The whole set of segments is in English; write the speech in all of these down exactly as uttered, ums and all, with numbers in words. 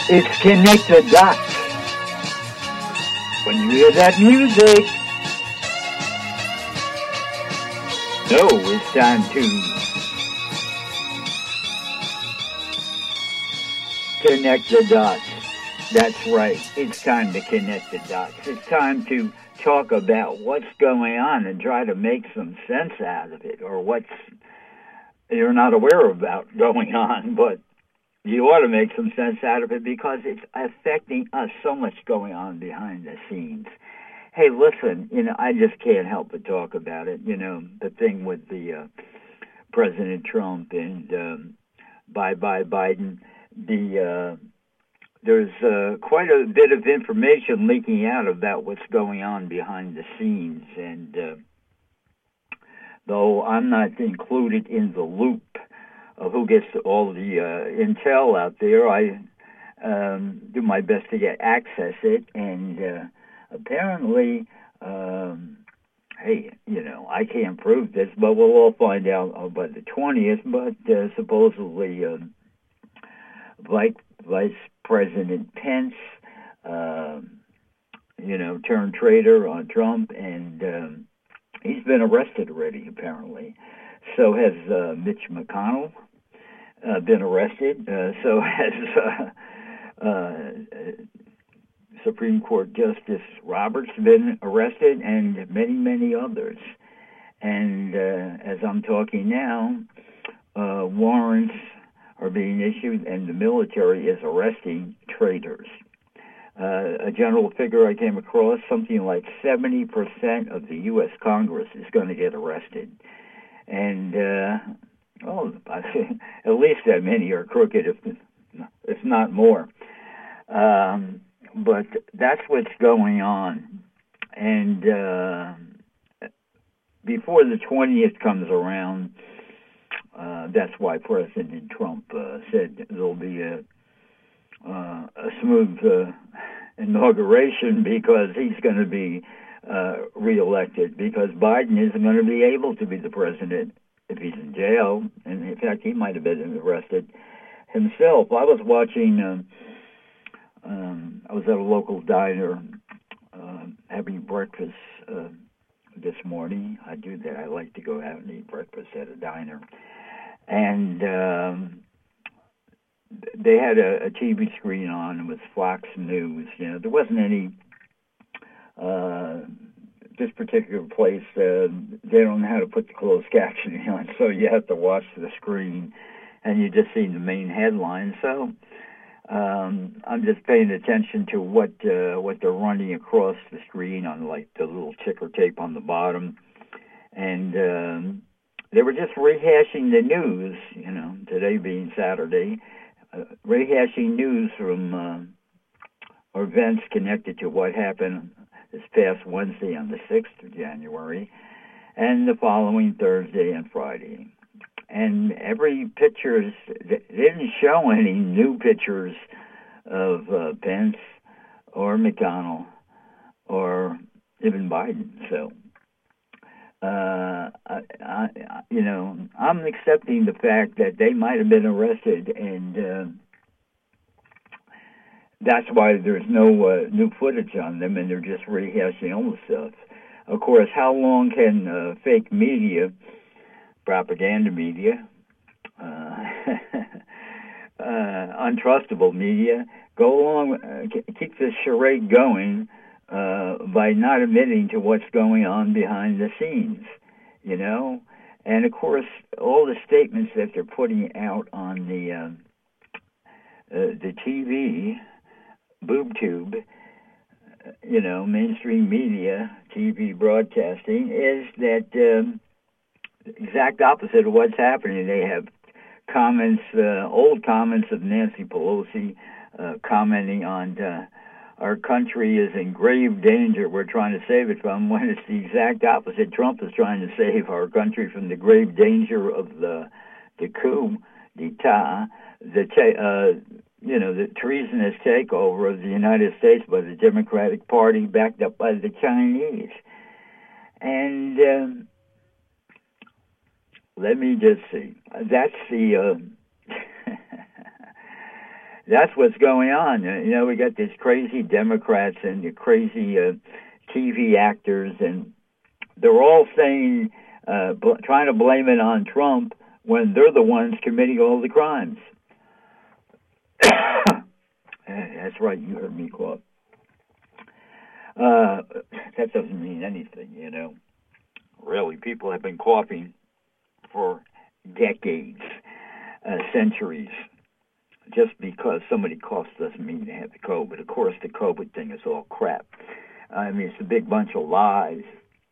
It's Connect the Dots. When you hear that music, know it's time to connect the dots. That's right. It's time to connect the dots. It's time to talk about what's going on and try to make some sense out of it, or what's you're not aware about going on, but you ought to make some sense out of it because it's affecting us. So much going on behind the scenes. Hey, listen, you know, I just can't help but talk about it. You know, the thing with the uh, President Trump and um, bye bye Biden. The uh, there's uh, quite a bit of information leaking out about what's going on behind the scenes, and uh, though I'm not included in the loop of who gets all the uh, intel out there, I um, do my best to get access it, and uh, apparently, um, hey, you know, I can't prove this, but we'll all find out uh, by the twentieth, but uh, supposedly uh, Vice, Vice President Pence, uh, you know, turned traitor on Trump, and um, he's been arrested already, apparently. So has uh, Mitch McConnell. Uh, been arrested. Uh, so has uh, uh, Supreme Court Justice Roberts been arrested, and many, many others. And uh, as I'm talking now, uh, warrants are being issued, and the military is arresting traitors. Uh, a general figure I came across, something like seventy percent of the U S Congress is going to get arrested. And uh, Oh, at least that many are crooked, if if not more. Um, but that's what's going on. And uh, before the twentieth comes around, uh, that's why President Trump uh, said there'll be a, uh, a smooth uh, inauguration because he's going to be uh, reelected, because Biden isn't going to be able to be the president if he's in jail, and in fact, he might have been arrested himself. I was watching, um, um, I was at a local diner uh, having breakfast uh, this morning. I do that. I like to go out and eat breakfast at a diner. And um, they had a, a T V screen on. It was Fox News. You know, there wasn't any... Uh, this particular place, uh, they don't know how to put the closed captioning on, so you have to watch the screen, and you just see the main headline. So um, I'm just paying attention to what uh, what they're running across the screen on, like the little ticker tape on the bottom, and um, they were just rehashing the news. You know, today being Saturday, uh, rehashing news from uh, events connected to what happened this past Wednesday on the sixth of January, and the following Thursday and Friday. And every picture, they didn't show any new pictures of uh, Pence or McConnell or even Biden. So, uh, I, I, you know, I'm accepting the fact that they might have been arrested, and uh, that's why there's no uh, new footage on them, and they're just rehashing old stuff. Of course, how long can uh, fake media, propaganda media, uh, uh, untrustable media, go along, uh, keep this charade going uh, by not admitting to what's going on behind the scenes, you know? And, of course, all the statements that they're putting out on the uh, uh, the T V, boob tube, you know, mainstream media, T V broadcasting, is that um, exact opposite of what's happening. They have comments, uh, old comments of Nancy Pelosi uh, commenting on uh, our country is in grave danger, we're trying to save it from, when it's the exact opposite. Trump is trying to save our country from the grave danger of the, the coup d'etat, the ta- uh, you know, the treasonous takeover of the United States by the Democratic Party, backed up by the Chinese. And um, let me just see. That's the uh, that's what's going on. Uh, You know, we got these crazy Democrats and the crazy uh, T V actors, and they're all saying, uh, bl- trying to blame it on Trump when they're the ones committing all the crimes. That's right, you heard me quote. Uh, that doesn't mean anything, you know. Really, people have been coughing for decades, uh, centuries. Just because somebody coughs doesn't mean they have the COVID. Of course, the COVID thing is all crap. I mean, it's a big bunch of lies.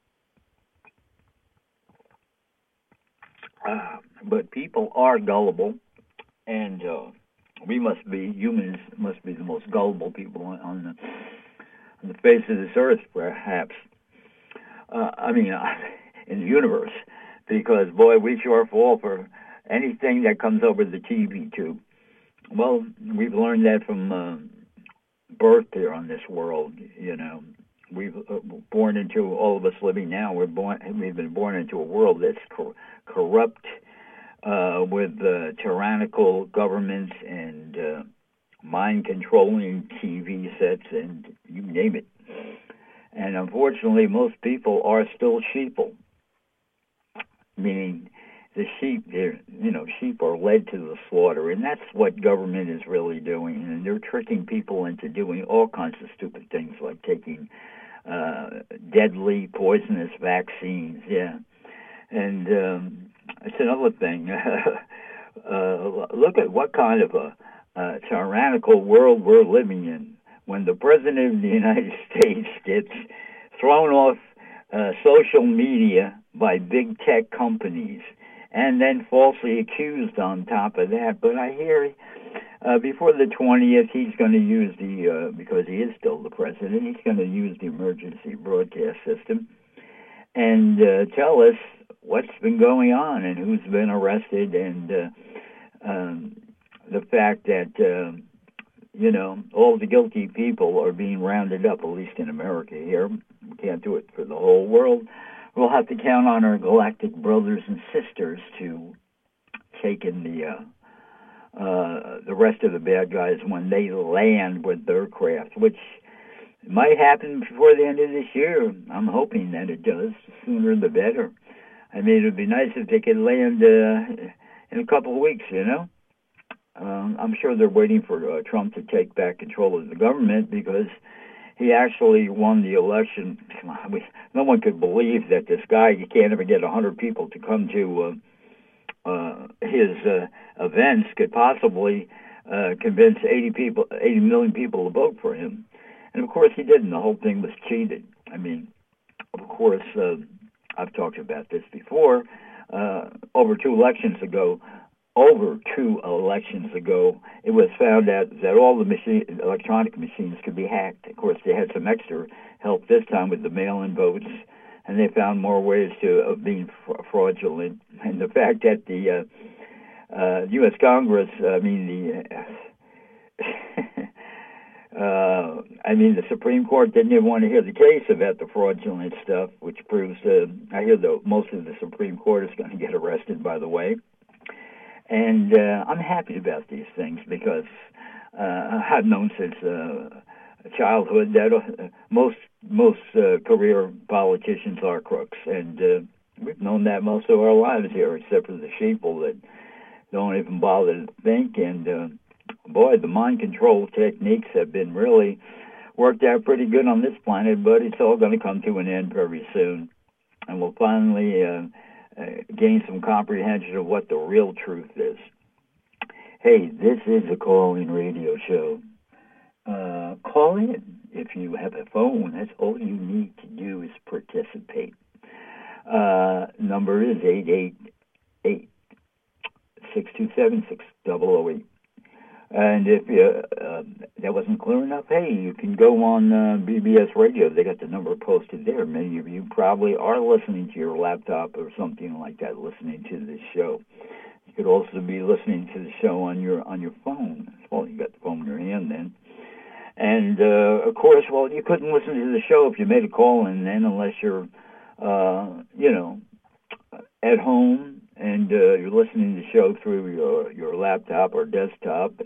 Uh, but people are gullible, and uh, we must be, humans must be the most gullible people on, on, the, on the face of this earth, perhaps. Uh, I mean, uh, in the universe, because, boy, we sure fall for anything that comes over the T V tube. Well, we've learned that from uh, birth here on this world, you know. We've uh, born into, all of us living now, we're born, we've been born into a world that's cor- corrupt, uh, with uh, tyrannical governments and uh, mind-controlling T V sets and you name it. And unfortunately, most people are still sheeple, meaning the sheep, they're, you know, sheep are led to the slaughter, and that's what government is really doing. And they're tricking people into doing all kinds of stupid things, like taking uh, deadly, poisonous vaccines. Yeah, and um, it's another thing. uh, look at what kind of a, a tyrannical world we're living in. When the president of the United States gets thrown off uh, social media by big tech companies, and then falsely accused on top of that. But I hear uh, before the twentieth, he's going to use the, uh, because he is still the president, he's going to use the emergency broadcast system and uh, tell us what's been going on and who's been arrested, and uh, um, the fact that, uh, you know, all the guilty people are being rounded up, at least in America here. We can't do it for the whole world. We'll have to count on our galactic brothers and sisters to take in the uh, uh, the rest of the bad guys when they land with their craft, which might happen before the end of this year. I'm hoping that it does. The sooner the better. I mean, it would be nice if they could land uh, in a couple of weeks, you know. Um, I'm sure they're waiting for uh, Trump to take back control of the government because he actually won the election. No one could believe that this guy, you can't even get one hundred people to come to uh, uh, his uh, events, could possibly uh, convince eighty people, eighty million people to vote for him. And of course he didn't. The whole thing was cheated. I mean, of course, uh, I've talked about this before. Uh, over two elections ago, over two elections ago, it was found out that all the machine, electronic machines could be hacked. Of course, they had some extra help this time with the mail-in votes, and they found more ways to of being fraudulent. And the fact that the uh, uh, U S Congress, I mean the, uh, uh, I mean the Supreme Court didn't even want to hear the case about the fraudulent stuff, which proves uh, I hear that most of the Supreme Court is going to get arrested. By the way. And uh, I'm happy about these things because uh, I've known since uh, childhood that uh, most most uh, career politicians are crooks, and uh, we've known that most of our lives here, except for the sheeple that don't even bother to think. And uh, boy, the mind control techniques have been really worked out pretty good on this planet, but it's all going to come to an end very soon, and we'll finally Uh, Uh, gain some comprehension of what the real truth is. Hey, this is a call-in radio show. Uh, call in if you have a phone. That's all you need to do is participate. Uh, number is eight eight eight, six two seven, six zero zero eight. And if uh, uh, that wasn't clear enough, hey, you can go on uh, B B S Radio. They got the number posted there. Many of you probably are listening to your laptop or something like that, listening to this show. You could also be listening to the show on your on your phone. Well, you got the phone in your hand then. And, uh, of course, well, you couldn't listen to the show if you made a call in then unless you're, uh, you know, at home and uh, you're listening to the show through your, your laptop or desktop,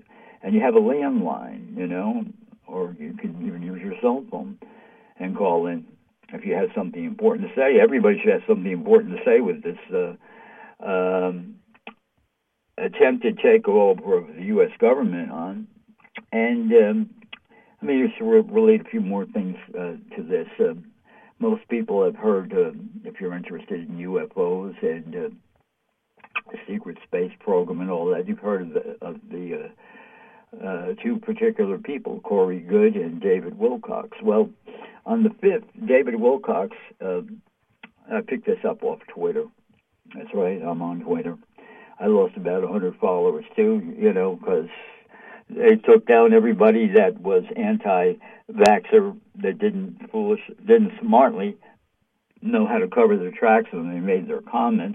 and you have a landline, you know, or you can even use your cell phone and call in if you have something important to say. Everybody should have something important to say with this uh, um, attempted takeover of the U S government on. And um, I mean, just to re- relate a few more things uh, to this. Uh, most people have heard, uh, if you're interested in U F Os and uh, the secret space program and all that, you've heard of the, of the uh, uh, two particular people, Corey Goode and David Wilcox. Well, on the fifth, David Wilcox, uh, I picked this up off Twitter. That's right, I'm on Twitter. I lost about one hundred followers, too, you know, because they took down everybody that was anti-vaxxer, that didn't foolish, didn't smartly know how to cover their tracks when they made their comments.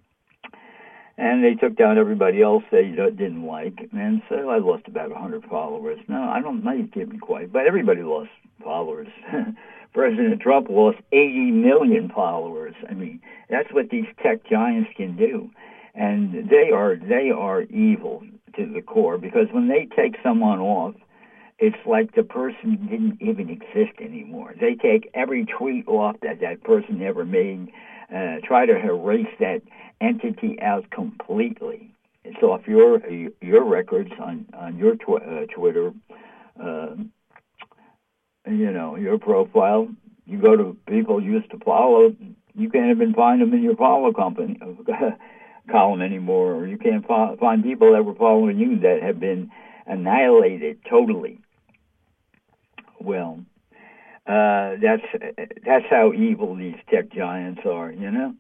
And they took down everybody else they didn't like. And so I lost about one hundred followers. No, I don't know, you didn't quite, but everybody lost followers. President Trump lost eighty million followers. I mean, that's what these tech giants can do. And they are they are evil to the core, because when they take someone off, it's like the person didn't even exist anymore. They take every tweet off that that person ever made, uh, try to erase that entity out completely. It's off your your records on on your tw- uh, Twitter, uh, you know, your profile. You go to people you used to follow, you can't even find them in your follow company column anymore, or you can't fo- find people that were following you that have been annihilated totally. Well, uh, that's that's how evil these tech giants are, you know.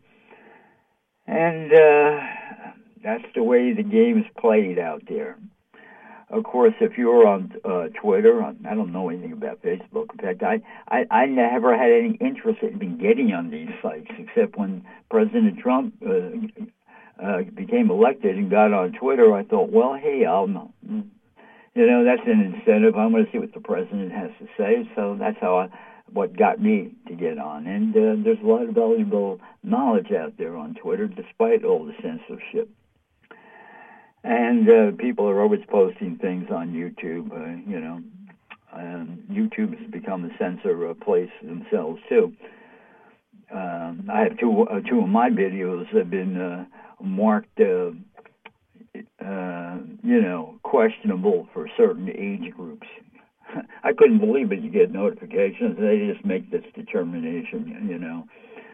And uh, that's the way the game's played out there. Of course, if you're on uh, Twitter, I don't know anything about Facebook. In fact, I, I, I never had any interest in getting on these sites, except when President Trump uh, uh, became elected and got on Twitter. I thought, well, hey, I'll know. You know, that's an incentive. I'm going to see what the president has to say. So that's how I, what got me to get on. And uh, there's a lot of valuable knowledge out there on Twitter, despite all the censorship. And uh, people are always posting things on YouTube, uh, you know. Um, YouTube has become a censor uh, place themselves, too. Um, I have two, uh, two of my videos have been uh, marked, uh, uh, you know, questionable for certain age groups. I couldn't believe it. You get notifications. They just make this determination, you know.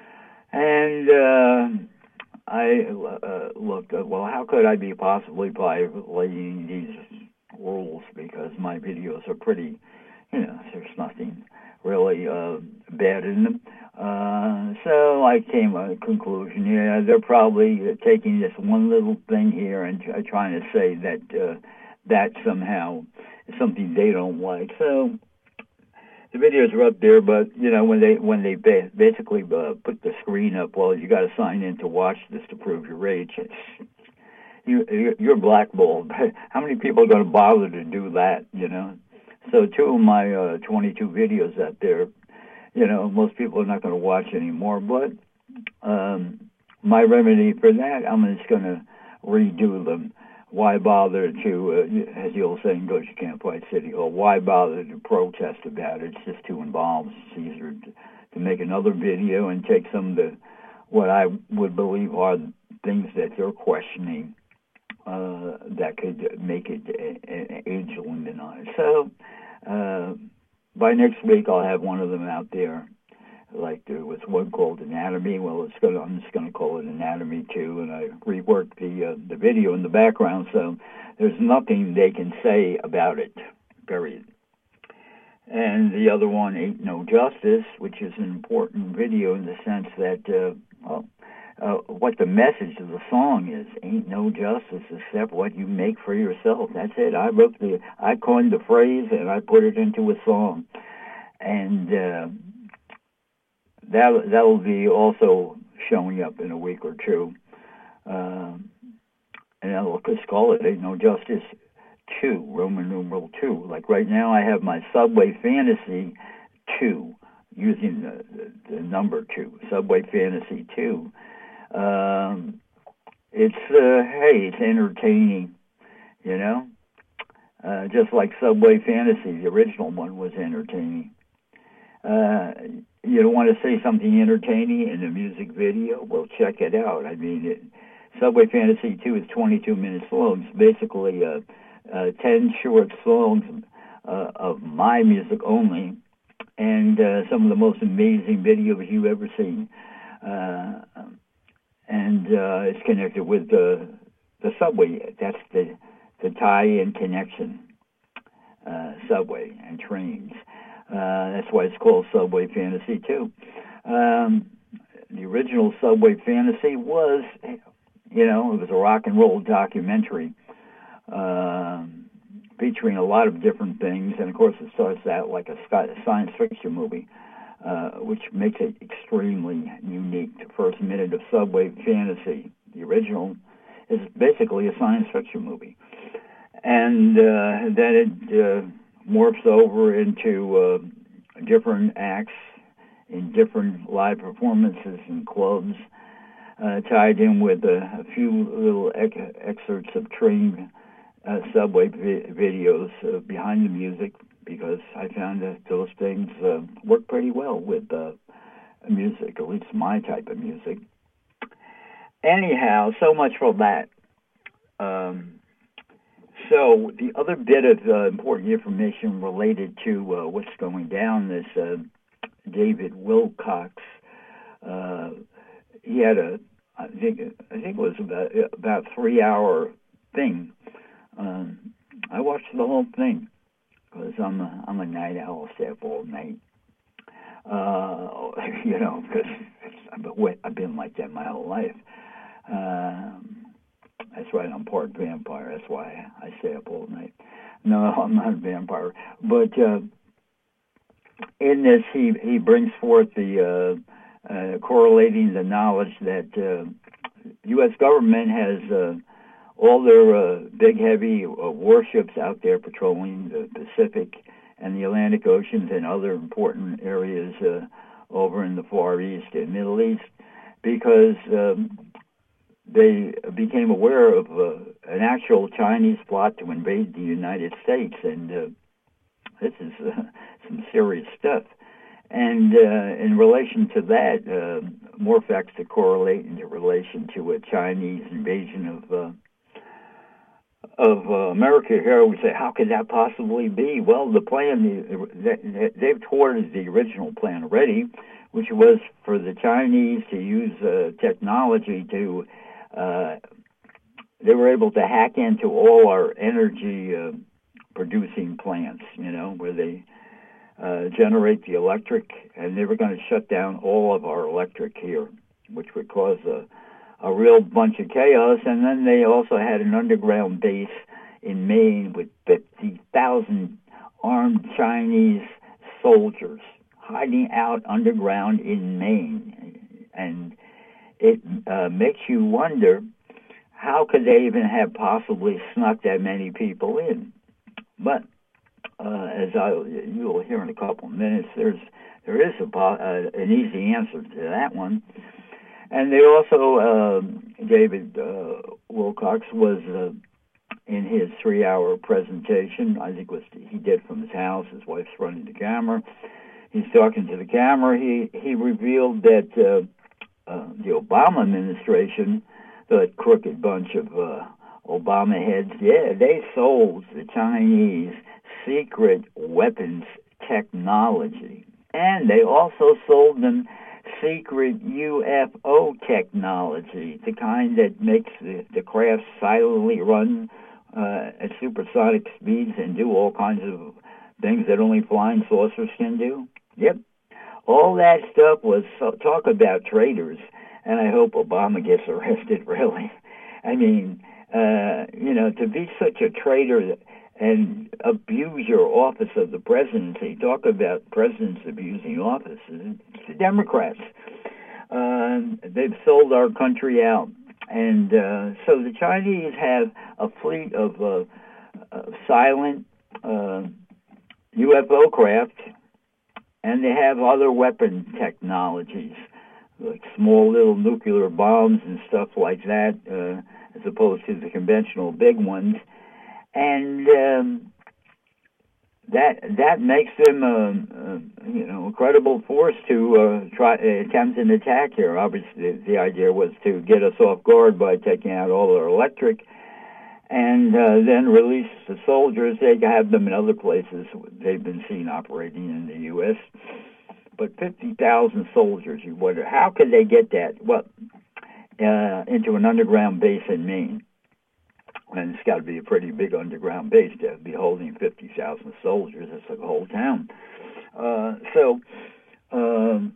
And uh, I uh, looked at, well, how could I be possibly violating these rules? Because my videos are pretty, you know, there's nothing really uh, bad in them. Uh, so I came to a conclusion, yeah, they're probably taking this one little thing here and t- trying to say that uh, that somehow is something they don't like. So the videos are up there, but you know, when they when they ba- basically uh, put the screen up, well, you got to sign in to watch this to prove your age. It's, you, you're blackballed. How many people are going to bother to do that? You know, so two of my uh, twenty-two videos out there, you know, most people are not going to watch anymore. But um, my remedy for that, I'm just going to redo them. Why bother to, uh, as the old saying goes, you can't fight City Hall. Why bother to protest about it? It's just too involved. It's easier to, to make another video and take some of the, what I would believe are things that they're questioning uh, that could make it an age limit on it. So uh, by next week, I'll have one of them out there. Like there was one called Anatomy. Well, it's gonna, I'm just going to call it Anatomy two, and I reworked the uh, the video in the background, so there's nothing they can say about it, period. And the other one, Ain't No Justice, which is an important video in the sense that, uh, well, uh, what the message of the song is. Ain't no justice except what you make for yourself. That's it. I wrote the, I coined the phrase, and I put it into a song. And uh, that that will be also showing up in a week or two. Um, and I'll just call it Ain't No Justice two, Roman numeral two. Like right now I have my Subway Fantasy two, using the, the, the number two, Subway Fantasy two. Um, it's, uh, hey, it's entertaining, you know. Uh, just like Subway Fantasy, the original one was entertaining. Uh, you don't want to say something entertaining in a music video? Well, check it out. I mean, it, Subway Fantasy two is twenty-two minutes long. It's basically uh, uh, ten short songs uh, of my music only, and uh, some of the most amazing videos you've ever seen. Uh, and uh, it's connected with the the subway. That's the the tie-in connection. Uh, subway and trains. Uh, that's why it's called Subway Fantasy two. Um, the original Subway Fantasy was, you know, it was a rock and roll documentary uh, featuring a lot of different things, and of course it starts out like a science fiction movie, uh, which makes it extremely unique. The first minute of Subway Fantasy, the original, is basically a science fiction movie. And uh, then it uh, morphs over into uh, different acts in different live performances in clubs, uh, tied in with a, a few little ec- excerpts of train uh, subway vi- videos uh, behind the music, because I found that those things uh, work pretty well with uh, music, at least my type of music. Anyhow, so much for that. Um, So the other bit of uh, important information related to uh, what's going down is uh, David Wilcox. Uh, he had a, I think, I think it was about about three hour thing. Um, I watched the whole thing because I'm a, I'm a night owl, stay up all night. Uh, you know, because I've been like that my whole life. Um, That's right, I'm part vampire. That's why I stay up all night. No, I'm not a vampire. But uh, in this, he, he brings forth the uh, uh, correlating the knowledge that uh, U S government has uh, all their uh, big, heavy uh, warships out there patrolling the Pacific and the Atlantic Oceans and other important areas uh, over in the Far East and Middle East, because um, they became aware of uh, an actual Chinese plot to invade the United States, and uh, this is uh, some serious stuff. And uh, in relation to that, uh, more facts to correlate in relation to a Chinese invasion of uh, of uh, America here. We say, how could that possibly be? Well, the plan, they've thwarted the original plan already, which was for the Chinese to use uh, technology to Uh, they were able to hack into all our energy uh, producing plants, you know, where they uh, generate the electric, and they were going to shut down all of our electric here, which would cause a, a real bunch of chaos. And then they also had an underground base in Maine with fifty thousand armed Chinese soldiers hiding out underground in Maine. And it uh, makes you wonder, how could they even have possibly snuck that many people in? But uh, as I you will hear in a couple of minutes, there's there is a, uh, an easy answer to that one. And they also, uh, David uh, Wilcox was uh, in his three-hour presentation. I think was he did from his house. His wife's running the camera. He's talking to the camera. He he revealed that. Uh, Uh, the Obama administration, the crooked bunch of uh, Obama heads, yeah, they sold the Chinese secret weapons technology. And they also sold them secret U F O technology, the kind that makes the, the craft silently run uh, at supersonic speeds and do all kinds of things that only flying saucers can do. Yep. All that stuff was so, talk about traitors, and I hope Obama gets arrested, really. I mean, uh, you know, to be such a traitor and abuse your office of the presidency, talk about presidents abusing offices, it's the Democrats. Uh, they've sold our country out. And uh, so the Chinese have a fleet of uh, uh, silent uh, U F O craft, and they have other weapon technologies, like small little nuclear bombs and stuff like that, uh, as opposed to the conventional big ones. And um, that that makes them, uh, uh, you know, a credible force to uh, try attempt an attack here. Obviously, the, the idea was to get us off guard by taking out all our electric, and uh, then release the soldiers. They have them in other places. They've been seen operating in the U S But fifty thousand soldiers, you wonder, how could they get that? Well, uh, into an underground base in Maine. And it's got to be a pretty big underground base to be holding fifty thousand soldiers. It's like a whole town. Uh, so um,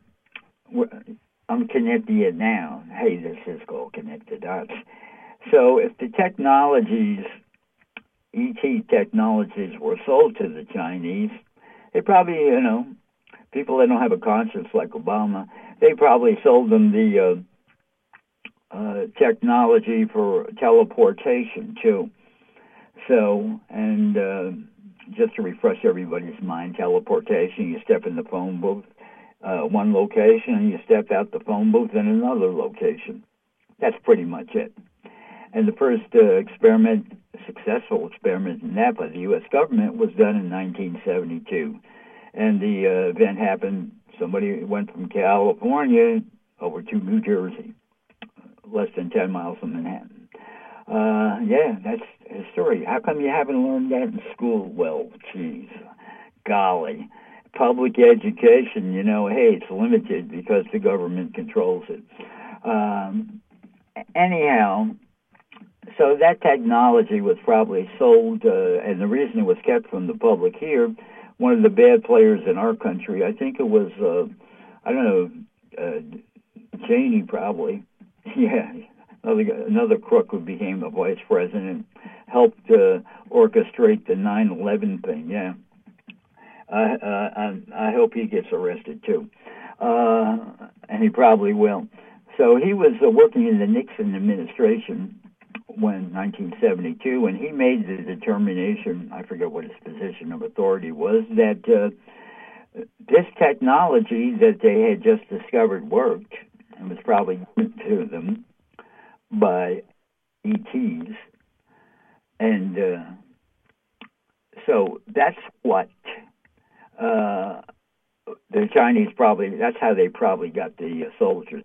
I'm connecting it now. Hey, this is called Connect the Dots. So if the technologies, E T technologies, were sold to the Chinese, they probably, you know, people that don't have a conscience like Obama, they probably sold them the uh, uh, technology for teleportation, too. So, and uh, just to refresh everybody's mind, teleportation, you step in the phone booth, uh, one location, and you step out the phone booth in another location. That's pretty much it. And the first uh, experiment, successful experiment in that by the U S government was done in nineteen seventy-two. And the uh, event happened, somebody went from California over to New Jersey, less than ten miles from Manhattan. Uh, yeah, that's history. How come you haven't learned that in school? Well, geez, golly. Public education, you know, hey, it's limited because the government controls it. Um, anyhow, so that technology was probably sold, uh, and the reason it was kept from the public here, one of the bad players in our country, I think it was, uh, I don't know, uh, Cheney probably, yeah, another, another crook who became the vice president, helped uh, orchestrate the nine eleven thing, yeah. Uh, uh, I, I hope he gets arrested, too. Uh, and he probably will. So he was uh, working in the Nixon administration when nineteen seventy-two, and he made the determination, I forget what his position of authority was, that uh, this technology that they had just discovered worked, and was probably given to them by E Ts. And uh, so that's what uh, the Chinese probably, that's how they probably got the uh, soldiers.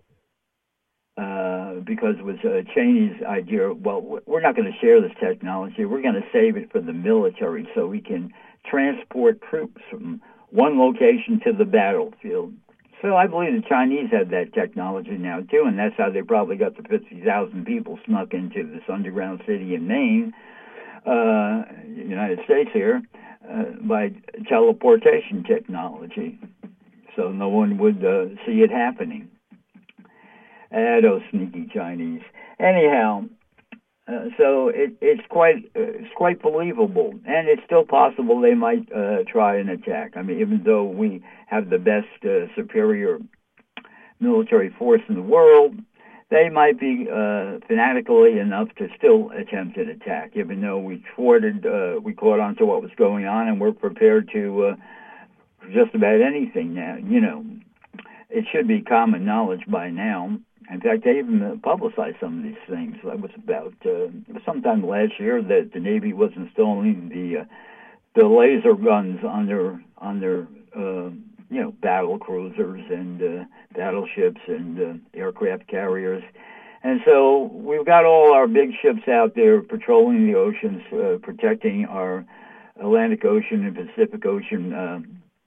Uh, because it was uh, Cheney's idea, well, we're not going to share this technology. We're going to save it for the military so we can transport troops from one location to the battlefield. So I believe the Chinese have that technology now, too, and that's how they probably got the fifty thousand people snuck into this underground city in Maine, uh, United States here, uh, by teleportation technology. So no one would uh, see it happening. Ah, those sneaky Chinese. Anyhow, uh, so it, it's quite uh, it's quite believable, and it's still possible they might uh, try an attack. I mean, even though we have the best uh, superior military force in the world, they might be uh, fanatically enough to still attempt an attack. Even though we thwarted, uh, we caught on to what was going on, and we're prepared to uh, for just about anything now. You know, it should be common knowledge by now. In fact, they even publicized some of these things. That was about uh, sometime last year that the Navy was installing the uh, the laser guns on their on their uh, you know battle cruisers and uh, battleships and uh, aircraft carriers. And so we've got all our big ships out there patrolling the oceans, uh, protecting our Atlantic Ocean and Pacific Ocean, uh,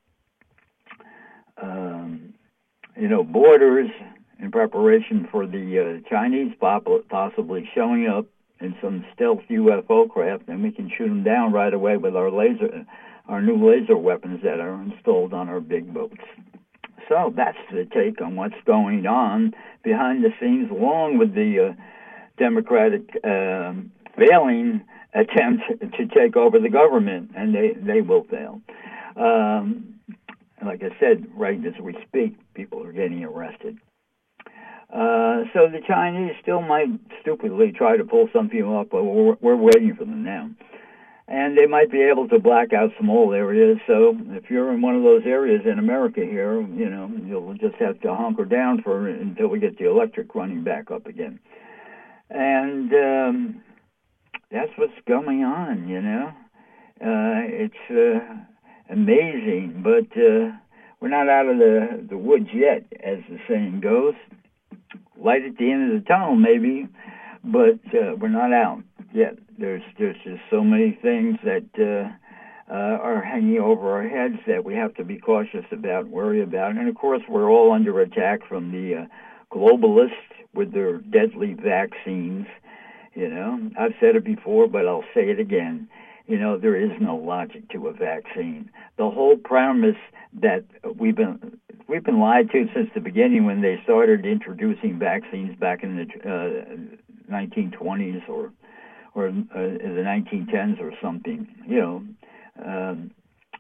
um, you know, borders, in preparation for the uh, Chinese possibly showing up in some stealth U F O craft, and we can shoot them down right away with our laser, our new laser weapons that are installed on our big boats. So that's the take on what's going on behind the scenes, along with the uh, Democratic uh, failing attempt to take over the government, and they, they will fail. Um, like I said, right as we speak, people are getting arrested. Uh, so the Chinese still might stupidly try to pull something up, but we're, we're waiting for them now. And they might be able to black out some old areas. So if you're in one of those areas in America here, you know, you'll just have to hunker down for until we get the electric running back up again. And um, that's what's going on, you know. Uh, it's uh, amazing, but uh, we're not out of the, the woods yet, as the saying goes. Light at the end of the tunnel, maybe, but uh, we're not out yet. There's, there's just so many things that uh, uh, are hanging over our heads that we have to be cautious about, worry about. And, of course, we're all under attack from the uh, globalists with their deadly vaccines. You know, I've said it before, but I'll say it again. You know, there is no logic to a vaccine. The whole premise that we've been we've been lied to since the beginning when they started introducing vaccines back in the uh, nineteen twenties or or uh, in the nineteen tens or something. You know, um,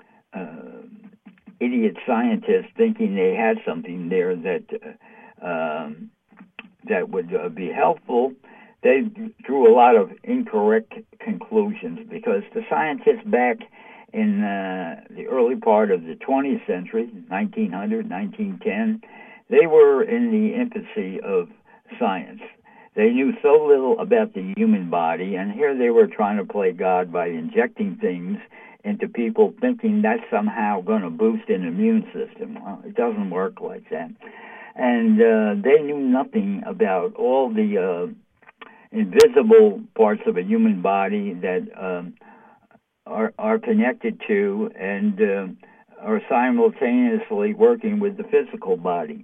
uh, idiot scientists thinking they had something there that uh, um, that would uh, be helpful. They drew a lot of incorrect conclusions because the scientists back in uh, the early part of the twentieth century, nineteen hundred, nineteen ten, they were in the infancy of science. They knew so little about the human body, and here they were trying to play God by injecting things into people thinking that's somehow going to boost an immune system. Well, it doesn't work like that. And uh, they knew nothing about all the uh, invisible parts of a human body that um, are are connected to and uh, are simultaneously working with the physical body.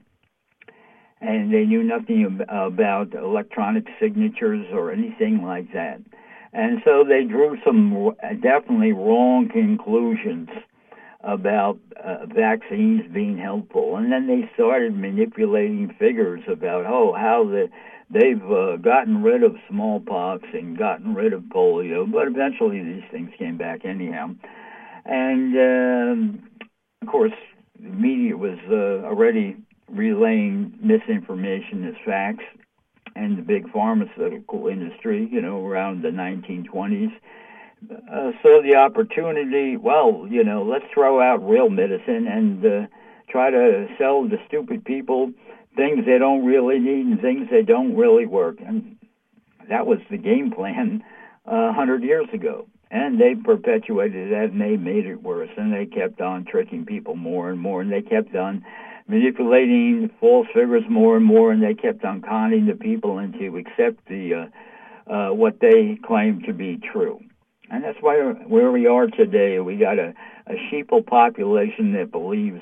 And they knew nothing ab- about electronic signatures or anything like that. And so they drew some definitely wrong conclusions about uh, vaccines being helpful. And then they started manipulating figures about, oh, how the They've uh, gotten rid of smallpox and gotten rid of polio, but eventually these things came back anyhow. And, um, of course, the media was uh, already relaying misinformation as facts, and the big pharmaceutical industry, you know, around the nineteen twenties, uh, saw the opportunity, well, you know, let's throw out real medicine and uh, try to sell to stupid people things they don't really need and things that don't really work. And that was the game plan uh, one hundred years ago. And they perpetuated that, and they made it worse. And they kept on tricking people more and more, and they kept on manipulating false figures more and more, and they kept on conning the people into accept the uh, uh, what they claimed to be true. And that's why where we are today. We got a, a sheeple population that believes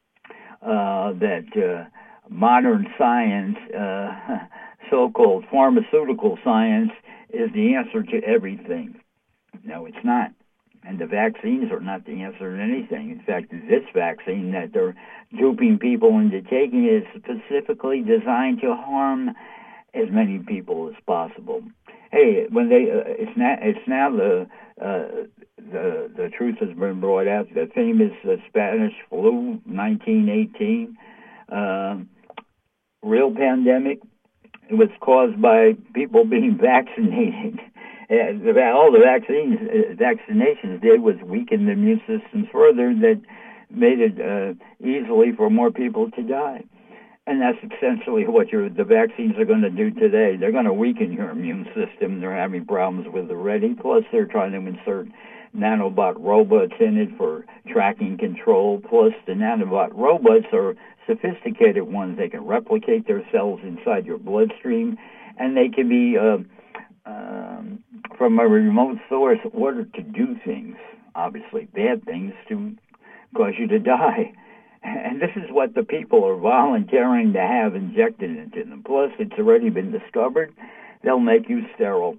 uh, that uh, modern science, uh, so-called pharmaceutical science, is the answer to everything. No, it's not. And the vaccines are not the answer to anything. In fact, this vaccine that they're duping people into taking is specifically designed to harm as many people as possible. Hey, when they, uh, it's now, it's now the, uh, the the truth has been brought out. The famous uh, Spanish flu, nineteen eighteen. Uh, real pandemic. It was caused by people being vaccinated. And all the vaccines, uh, vaccinations did was weaken the immune systems further, that made it uh, easily for more people to die. And that's essentially what your, the vaccines are going to do today. They're going to weaken your immune system. They're having problems with it already. Plus, they're trying to insert nanobot robots in it for tracking control. Plus, the nanobot robots are sophisticated ones. They can replicate their cells inside your bloodstream, and they can be uh, um, from a remote source ordered to do things, obviously bad things, to cause you to die. And this is what the people are volunteering to have injected into them. Plus, it's already been discovered, they'll make you sterile.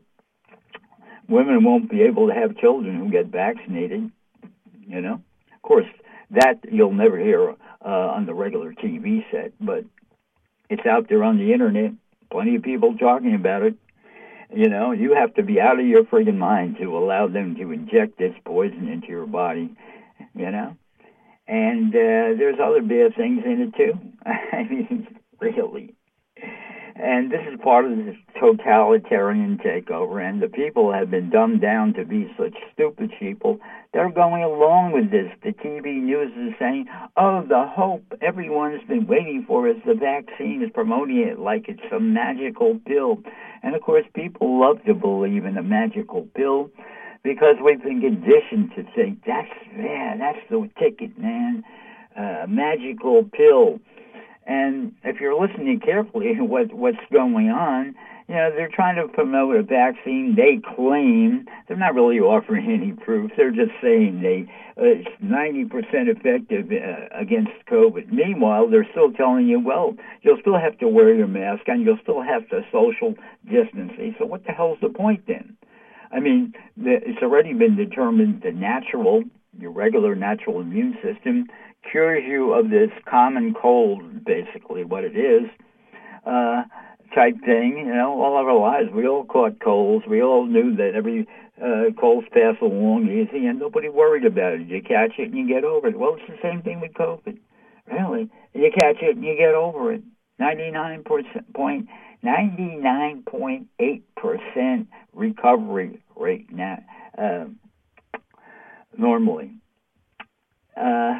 Women won't be able to have children who get vaccinated, you know. Of course, that you'll never hear uh, on the regular T V set, but it's out there on the internet. Plenty of people talking about it. You know, you have to be out of your friggin' mind to allow them to inject this poison into your body, you know. And uh, there's other bad things in it, too. I mean, really. And this is part of this totalitarian takeover, and the people have been dumbed down to be such stupid people. They're going along with this. The T V news is saying, oh, the hope everyone's been waiting for is the vaccine, is promoting it like it's some magical pill. And, of course, people love to believe in a magical pill because we've been conditioned to think that's yeah, that's the ticket, man, a uh, magical pill. And if you're listening carefully to what what's going on, you know, they're trying to promote a vaccine. They claim they're not really offering any proof. They're just saying they uh, it's ninety percent effective uh, against COVID. Meanwhile, they're still telling you, well, you'll still have to wear your mask and you'll still have to social distancing. So what the hell's the point then? I mean, the, it's already been determined the natural, your regular natural immune system cures you of this common cold, basically what it is, uh, type thing. You know, all of our lives, we all caught colds. We all knew that every uh, colds pass along easy, and nobody worried about it. You catch it and you get over it. Well, it's the same thing with COVID, really. You catch it and you get over it. ninety-nine point ninety-nine point eight percent recovery rate now, uh, normally. Uh,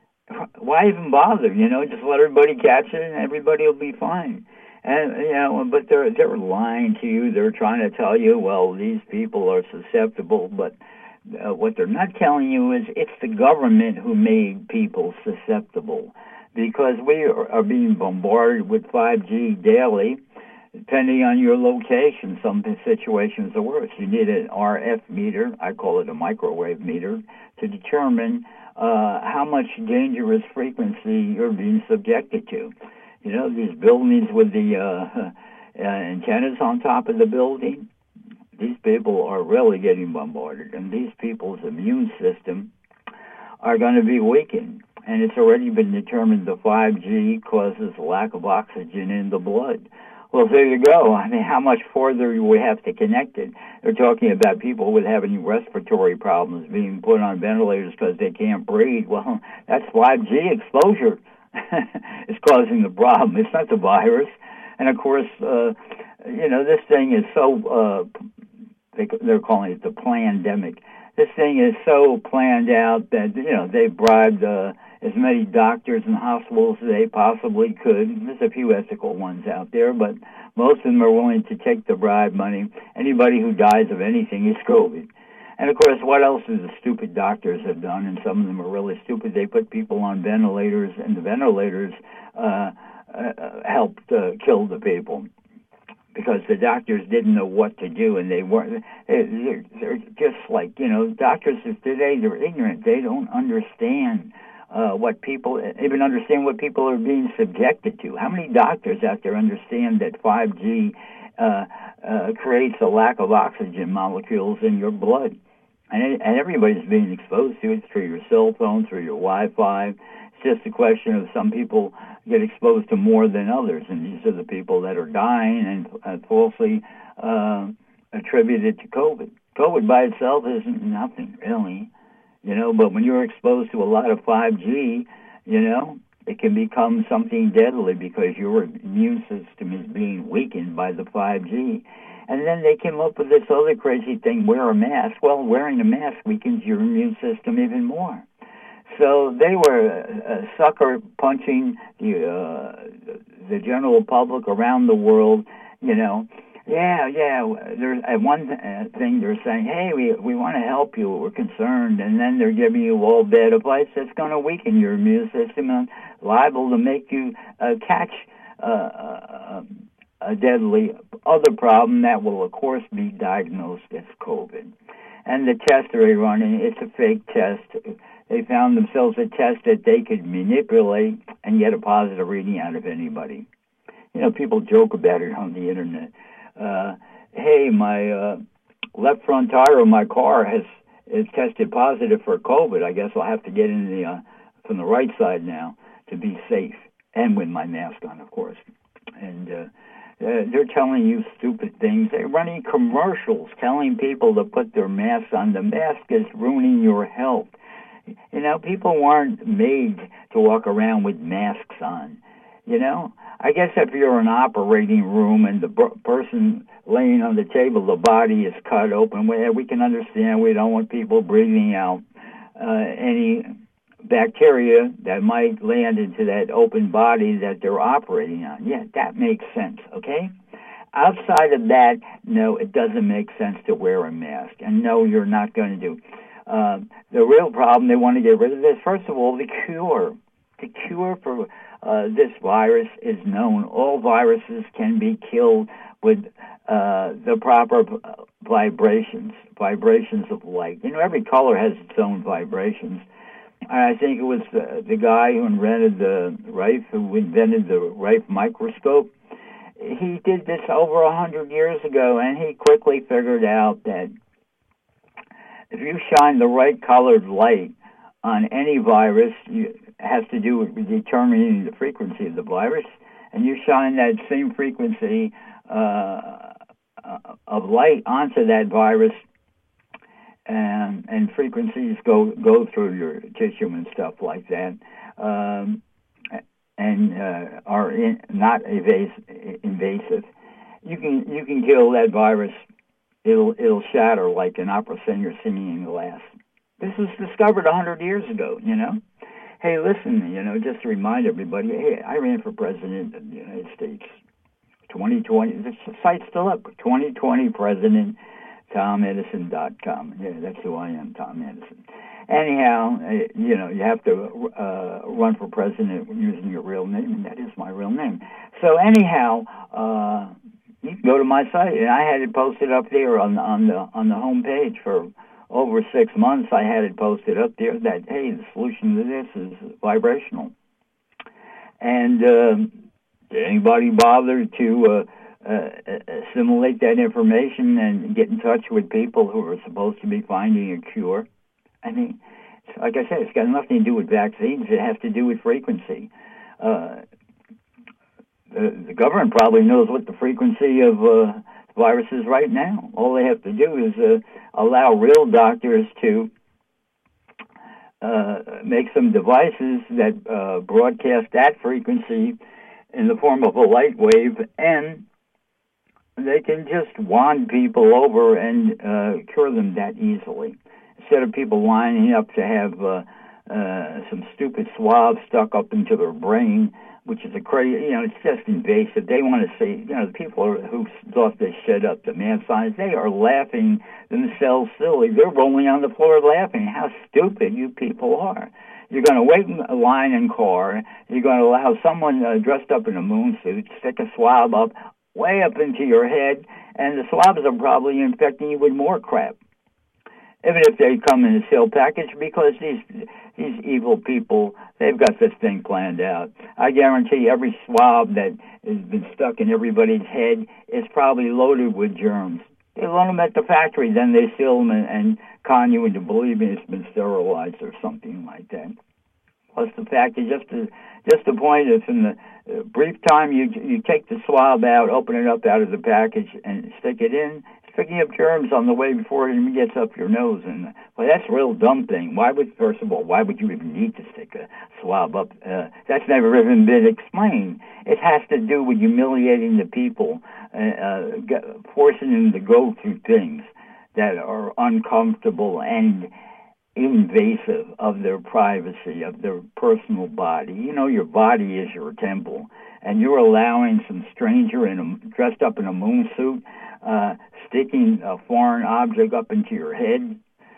why even bother? You know, just let everybody catch it and everybody will be fine. And, you know, but they're, they're lying to you. They're trying to tell you, well, these people are susceptible. But uh, what they're not telling you is it's the government who made people susceptible, because we are, are being bombarded with five G daily. Depending on your location, some situations are worse. You need an R F meter, I call it a microwave meter, to determine uh, how much dangerous frequency you're being subjected to. You know, these buildings with the uh, uh, antennas on top of the building, these people are really getting bombarded, and these people's immune system are going to be weakened. And it's already been determined the five G causes lack of oxygen in the blood. Well, there you go. I mean, how much further do we have to connect it? They're talking about people with having respiratory problems being put on ventilators because they can't breathe. Well, that's five G exposure. It's causing the problem. It's not the virus. And, of course, uh, you know, this thing is so, uh, they, they're calling it the plandemic. This thing is so planned out that, you know, they bribed uh, as many doctors and hospitals as they possibly could. There's a few ethical ones out there, but most of them are willing to take the bribe money. Anybody who dies of anything is COVID. And, of course, what else is the stupid doctors have done, and some of them are really stupid, they put people on ventilators, and the ventilators uh, uh, helped uh, kill the people, because the doctors didn't know what to do, and they weren't, they're, they're just like, you know, doctors of today, they're ignorant. They don't understand uh, what people, even understand what people are being subjected to. How many doctors out there understand that five G uh, uh, creates a lack of oxygen molecules in your blood? And, it, and everybody's being exposed to it through your cell phone, through your Wi-Fi. It's just a question of some people get exposed to more than others, and these are the people that are dying and uh, falsely uh, attributed to COVID. COVID by itself isn't nothing, really, you know, but when you're exposed to a lot of five G, you know, it can become something deadly because your immune system is being weakened by the five G. And then they came up with this other crazy thing, wear a mask. Well, wearing a mask weakens your immune system even more. So they were uh, sucker punching the uh, the general public around the world. You know, yeah, yeah. There's at one thing they're saying, hey, we we want to help you. We're concerned, and then they're giving you all bad advice that's going to weaken your immune system and liable to make you uh, catch uh, a, a deadly other problem that will, of course, be diagnosed as COVID. And the test they're running, it's a fake test. They found themselves a test that they could manipulate and get a positive reading out of anybody. You know, people joke about it on the internet. Uh, hey, my uh, left front tire of my car has is tested positive for COVID. I guess I'll have to get in the uh, from the right side now to be safe, and with my mask on, of course. And uh, uh, they're telling you stupid things. They're running commercials telling people to put their masks on. The mask is ruining your health. You know, people weren't made to walk around with masks on. You know, I guess if you're in an operating room and the b- person laying on the table, the body is cut open, we, we can understand we don't want people breathing out uh, any bacteria that might land into that open body that they're operating on. Yeah, that makes sense, okay? outside of that, no, it doesn't make sense to wear a mask. And no, you're not going to do. Uh, the real problem, they want to get rid of this. First of all, the cure. The cure for uh, this virus is known. All viruses can be killed with uh, the proper vibrations, vibrations of light. You know, every color has its own vibrations. I think it was the, the guy who invented the Rife, who invented the Rife microscope. He did this over a hundred years ago, and he quickly figured out that if you shine the right colored light on any virus, you, it has to do with determining the frequency of the virus, and you shine that same frequency uh, of light onto that virus, and, and frequencies go go through your tissue and stuff like that, um, and uh, are in, not evasive, invasive. You can you can kill that virus. It'll it'll shatter like an opera singer singing in glass. This was discovered a hundred years ago. You know. Hey, listen. You know, just to remind everybody. Hey, I ran for president of the United States. twenty twenty. The site's still up. twenty twenty president. Tom Edison dot com. Yeah, that's who I am, Tom Edison. Anyhow, you know, you have to uh, run for president using your real name, and that is my real name. So anyhow, uh, you can go to my site, and I had it posted up there on on the on the home page for over six months. I had it posted up there that hey, the solution to this is vibrational. And uh, did anybody bother to Uh, Uh, assimilate that information and get in touch with people who are supposed to be finding a cure? I mean, like I said, it's got nothing to do with vaccines. It has to do with frequency. Uh, the, the government probably knows what the frequency of uh, virus is right now. All they have to do is uh, allow real doctors to uh, make some devices that uh, broadcast that frequency in the form of a light wave, and they can just wand people over and uh, cure them that easily. Instead of people lining up to have uh, uh, some stupid swab stuck up into their brain, which is a crazy, you know, it's just invasive. They want to see, you know, the people who thought they set up the man signs, they are laughing themselves silly. They're rolling on the floor laughing. How stupid you people are. You're going to wait in a line in car. You're going to allow someone uh, dressed up in a moon suit stick a swab up way up into your head, and the swabs are probably infecting you with more crap, even if they come in a sealed package, because these these evil people, they've got this thing planned out. I guarantee every swab that has been stuck in everybody's head is probably loaded with germs. They load them at the factory, then they seal them and, and con you into believing it's been sterilized or something like that. Plus the fact is just to, just the point is in the uh, brief time you you take the swab out, open it up out of the package, and stick it in, it's picking up germs on the way before it even gets up your nose. And well, that's a real dumb thing. Why would, first of all, why would you even need to stick a swab up? Uh, that's never even been explained. It has to do with humiliating the people, uh, uh, forcing them to go through things that are uncomfortable and invasive of their privacy, of their personal body. You know, your body is your temple, and you're allowing some stranger in a, dressed up in a moon suit uh, sticking a foreign object up into your head.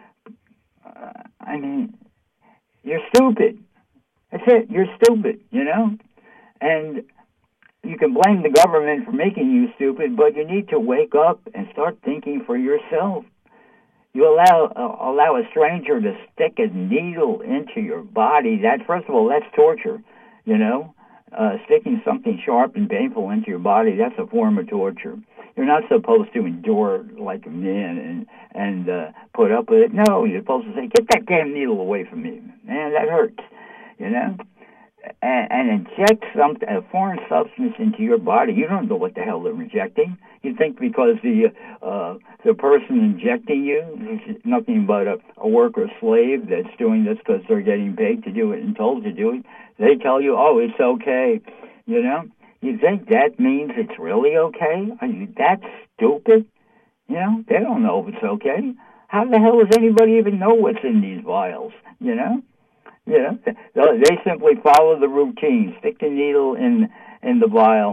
Uh, I mean, you're stupid. That's it. You're stupid, you know? And you can blame the government for making you stupid, but you need to wake up and start thinking for yourself. You allow uh, allow a stranger to stick a needle into your body. That, first of all, that's torture, you know. Uh, sticking something sharp and painful into your body, that's a form of torture. You're not supposed to endure like a man and, and uh, put up with it. No, you're supposed to say, get that damn needle away from me. Man, that hurts, you know. And, and inject some a foreign substance into your body. You don't know what the hell they're injecting. You think because the uh, the person injecting you is nothing but a, a worker slave that's doing this because they're getting paid to do it and told to do it. They tell you, oh, it's okay. You know, you think that means it's really okay? Are you that stupid? You know, they don't know if it's okay. How the hell does anybody even know what's in these vials? You know. Yeah, they simply follow the routine. Stick the needle in in the vial,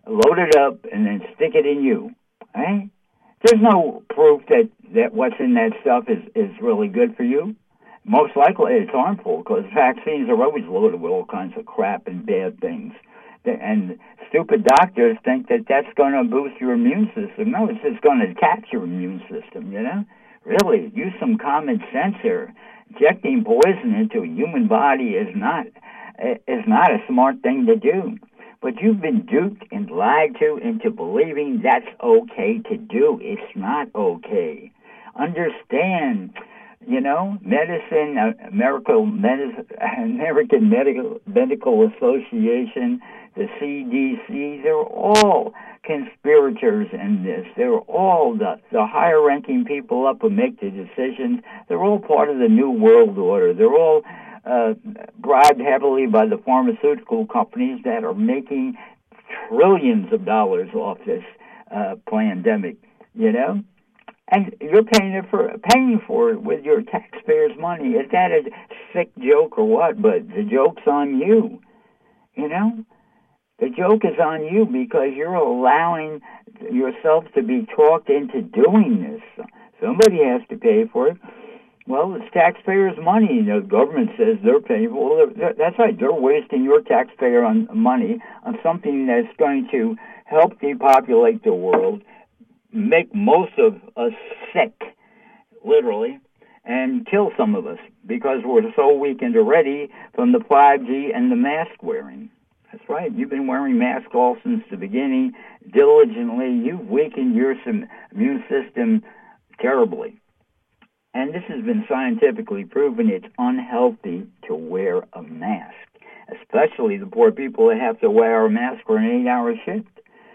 load it up, and then stick it in you. Right? There's no proof that, that what's in that stuff is, is really good for you. Most likely it's harmful because vaccines are always loaded with all kinds of crap and bad things. And stupid doctors think that that's going to boost your immune system. No, it's just going to attack your immune system, you know? Really, use some common sense here. Injecting poison into a human body is not is not a smart thing to do. But you've been duped and lied to into believing that's okay to do. It's not okay. Understand, you know, medicine, uh, American, Medis- American Medical, Medical Association, the C D C, they're all conspirators in this. They're all the, the higher-ranking people up who make the decisions. They're all part of the New World Order. They're all uh, bribed heavily by the pharmaceutical companies that are making trillions of dollars off this uh, pandemic, you know? And you're paying it for paying for it with your taxpayers' money. Is that a sick joke or what? But the joke's on you, you know? The joke is on you because you're allowing yourself to be talked into doing this. Somebody has to pay for it. Well, it's taxpayers' money. The government says they're paying for it. Well, that's right. They're wasting your taxpayer on money on something that's going to help depopulate the world, make most of us sick, literally, and kill some of us because we're so weakened already from the five G and the mask wearing. That's right. You've been wearing masks all since the beginning. Diligently, you've weakened your immune system terribly. And this has been scientifically proven. It's unhealthy to wear a mask, especially the poor people that have to wear a mask for an eight-hour shift.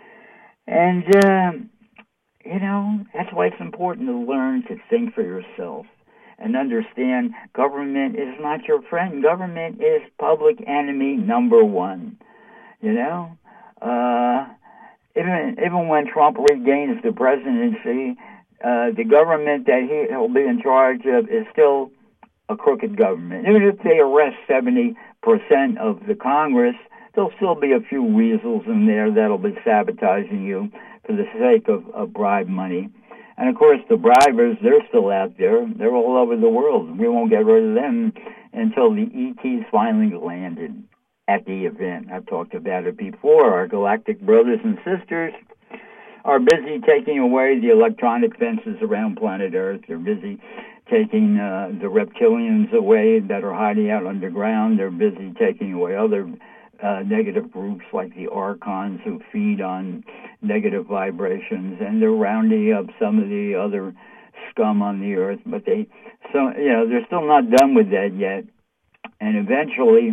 And, uh, you know, that's why it's important to learn to think for yourself and understand government is not your friend. Government is public enemy number one. You know, uh, even even when Trump regains the presidency, uh, the government that he, he'll be in charge of is still a crooked government. Even if they arrest seventy percent of the Congress, there'll still be a few weasels in there that'll be sabotaging you for the sake of, of bribe money. And, of course, the bribers, they're still out there. They're all over the world. We won't get rid of them until the E Ts finally landed at the event. I've talked about it before. Our galactic brothers and sisters are busy taking away the electronic fences around planet Earth. They're busy taking uh, the reptilians away that are hiding out underground. They're busy taking away other Uh, negative groups like the Archons who feed on negative vibrations, and they're rounding up some of the other scum on the earth. But they, so you know, they're still not done with that yet. And eventually,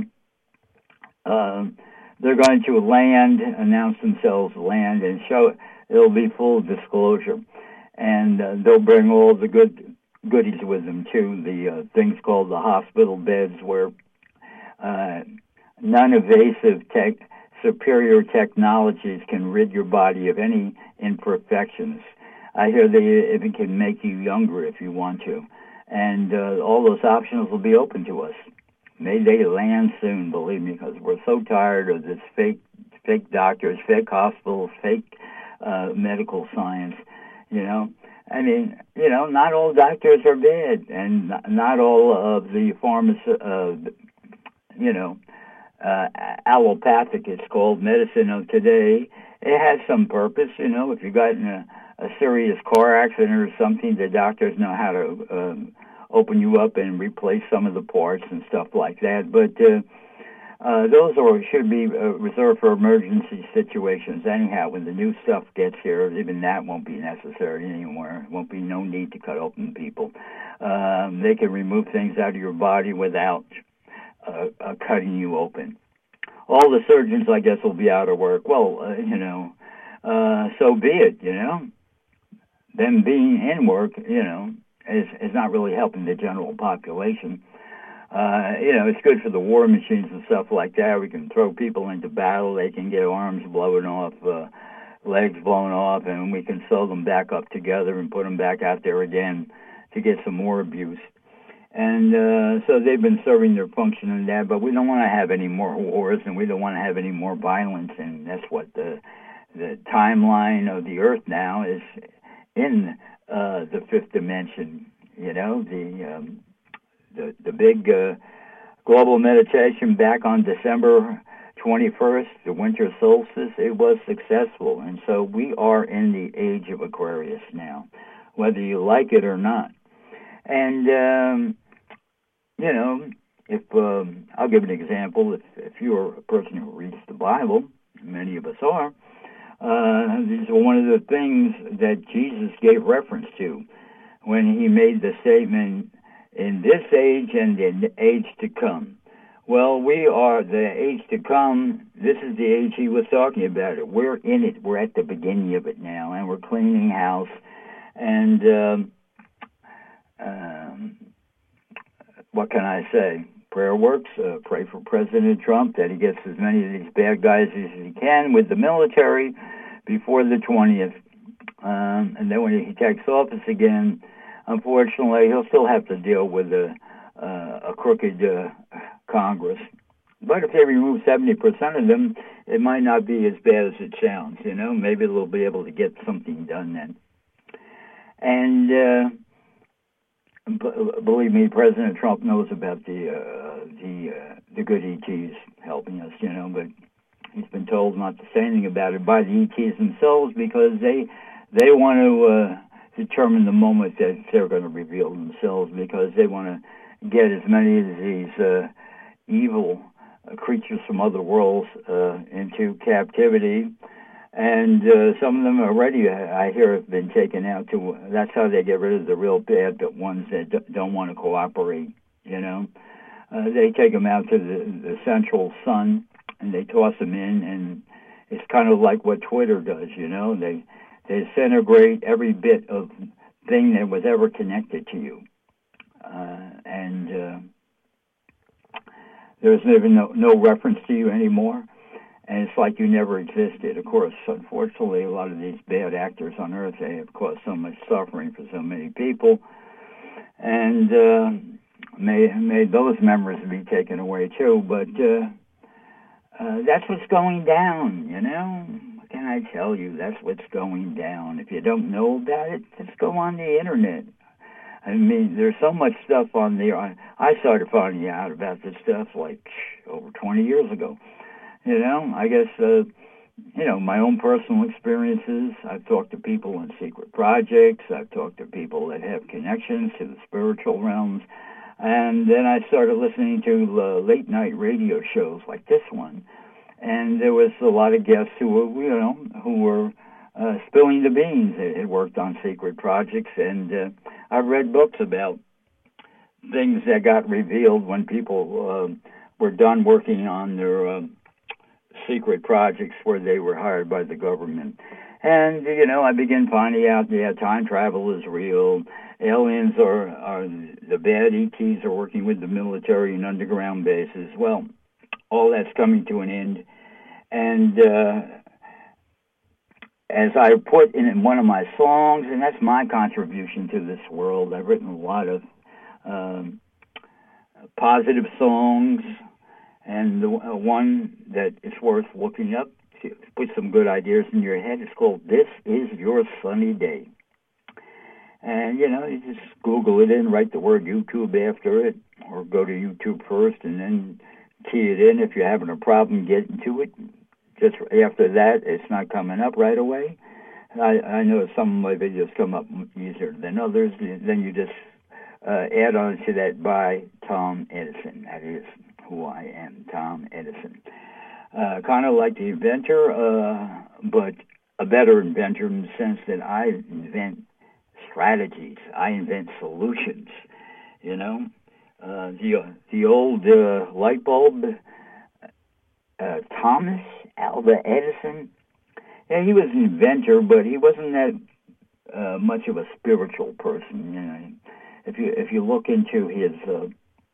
uh, they're going to land, announce themselves land, and show it'll be full disclosure, and uh, they'll bring all the good goodies with them too. The uh, things called the hospital beds, where uh, non-invasive tech, superior technologies can rid your body of any imperfections. I hear they even can make you younger if you want to. And uh, all those options will be open to us. May they land soon, believe me, because we're so tired of this fake fake doctors, fake hospitals, fake uh, medical science, you know. I mean, you know, not all doctors are bad, and not all of the pharmacy, uh, you know, Uh, allopathic, it's called, medicine of today. It has some purpose, you know. If you got in a, a serious car accident or something, the doctors know how to um, open you up and replace some of the parts and stuff like that. But uh, uh, those are should be uh, reserved for emergency situations. Anyhow, when the new stuff gets here, even that won't be necessary anymore. Won't be no need to cut open people. Um, they can remove things out of your body without Uh, uh, cutting you open. All the surgeons, I guess, will be out of work. Well, uh, you know, uh, so be it, you know. Them being in work, you know, is, is not really helping the general population. Uh, you know, it's good for the war machines and stuff like that. We can throw people into battle. They can get arms blown off, uh, legs blown off, and we can sew them back up together and put them back out there again to get some more abuse. And uh, so they've been serving their function in that, but we don't want to have any more wars, and we don't want to have any more violence, and that's what the the timeline of the Earth now is in uh, the fifth dimension. You know, the um, the the big uh, global meditation back on December twenty-first, the winter solstice, it was successful. And so we are in the age of Aquarius now, whether you like it or not. And, um, you know, if um, I'll give an example. If, if you're a person who reads the Bible, many of us are, uh, these are one of the things that Jesus gave reference to when he made the statement, in this age and in the age to come. Well, we are the age to come. This is the age he was talking about. It. We're in it. We're at the beginning of it now, and we're cleaning house. And um, um, what can I say? Prayer works. Uh, pray for President Trump that he gets as many of these bad guys as he can with the military before the twentieth. Um, and then when he takes office again, unfortunately, he'll still have to deal with a, uh, a crooked uh, Congress. But if they remove seventy percent of them, it might not be as bad as it sounds, you know. Maybe they'll be able to get something done then. And uh, b- believe me, President Trump knows about the uh, the uh, the good E Ts helping us, you know, but he's been told not to say anything about it by the E Ts themselves because they they want to uh, determine the moment that they're going to reveal themselves, because they want to get as many of these uh, evil uh, creatures from other worlds uh, into captivity. And uh, some of them already, I hear, have been taken out to, that's how they get rid of the real bad, the ones that d- don't want to cooperate, you know. Uh, they take them out to the, the central sun, and they toss them in, and it's kind of like what Twitter does, you know. They they disintegrate every bit of thing that was ever connected to you. Uh, and uh, there's even no, no reference to you anymore. And it's like you never existed. Of course, unfortunately, a lot of these bad actors on Earth, they have caused so much suffering for so many people. And uh, may, may those memories be taken away, too. But uh, uh, that's what's going down, you know? What can I tell you? That's what's going down. If you don't know about it, just go on the Internet. I mean, there's so much stuff on there. I started finding out about this stuff like over twenty years ago. You know, I guess, uh, you know, my own personal experiences. I've talked to people in secret projects. I've talked to people that have connections to the spiritual realms. And then I started listening to uh, late-night radio shows like this one. And there was a lot of guests who were, you know, who were uh, spilling the beans. They had worked on secret projects. And uh, I've read books about things that got revealed when people uh, were done working on their Uh, secret projects where they were hired by the government. And, you know, I began finding out, yeah, time travel is real. Aliens are, are the bad E Ts are working with the military and underground bases. Well, all that's coming to an end. And uh, as I put in one of my songs, and that's my contribution to this world, I've written a lot of um, positive songs. And the one that is worth looking up to put some good ideas in your head is called This Is Your Sunny Day. And, you know, you just Google it in, write the word YouTube after it, or go to YouTube first and then key it in. If you're having a problem getting to it, just after that, it's not coming up right away. I, I know some of my videos come up easier than others. Then you just uh, add on to that by Tom Edison. That is who I am, Tom Edison. Uh, kind of like the inventor, uh, but a better inventor in the sense that I invent strategies. I invent solutions, you know. Uh, the, the old uh, light bulb, uh, Thomas Alva Edison, yeah, he was an inventor, but he wasn't that uh, much of a spiritual person, you know. If you, if you look into his Uh,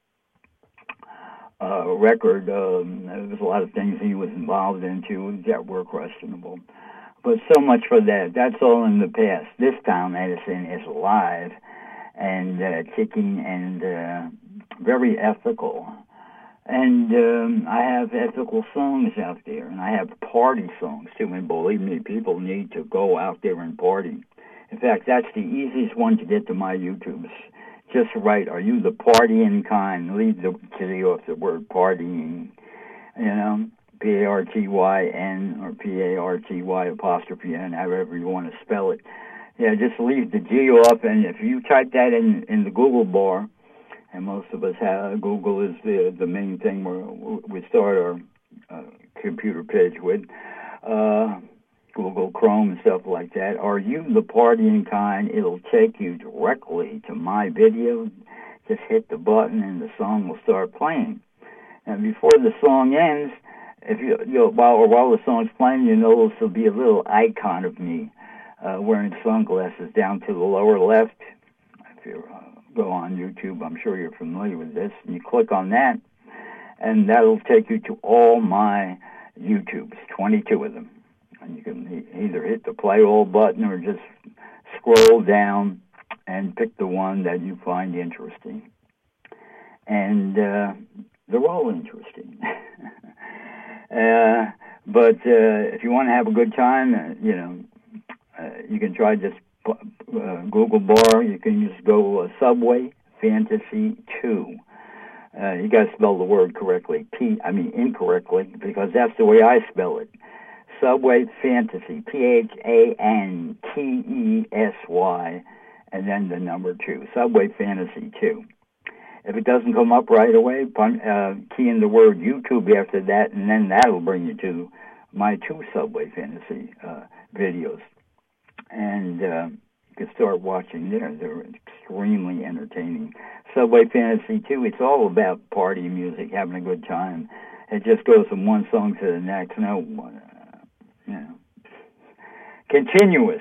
Uh, record, um, there was a lot of things he was involved into that were questionable. But so much for that. That's all in the past. This Tom Edison is alive and uh, ticking and uh, very ethical. And um, I have ethical songs out there, and I have party songs too. And believe me, people need to go out there and party. In fact, that's the easiest one to get to my YouTubes. Just write, "Are you the partying kind?" Leave the T off the word partying. You know, P A R T Y N or P A R T Y apostrophe N, however you want to spell it. Yeah, just leave the G off, and if you type that in, in the Google bar, and most of us have, Google is the the main thing where we start our uh, computer page with, uh, Google Chrome and stuff like that. "Are you the partying kind?" It'll take you directly to my video. Just hit the button and the song will start playing. And before the song ends, if you, you know, while or while the song's playing, you notice there'll be a little icon of me uh, wearing sunglasses down to the lower left. If you uh, go on YouTube, I'm sure you're familiar with this. And you click on that, and that'll take you to all my YouTubes, twenty-two of them. And you can e- either hit the play all button or just scroll down and pick the one that you find interesting. And uh, they're all interesting. uh, but uh, if you want to have a good time, uh, you know, uh, you can try this uh, Google bar. You can just go uh, Subway Fantasy two. Uh, you got to spell the word correctly. P, I mean incorrectly, because that's the way I spell it. Subway Fantasy, P H A N T E S Y, and then the number two. Subway Fantasy two. If it doesn't come up right away, pun, uh, key in the word YouTube after that, and then that'll bring you to my two Subway Fantasy uh, videos. And uh, you can start watching there. They're extremely entertaining. Subway Fantasy two, it's all about party music, having a good time. It just goes from one song to the next. No, uh, you know, continuous.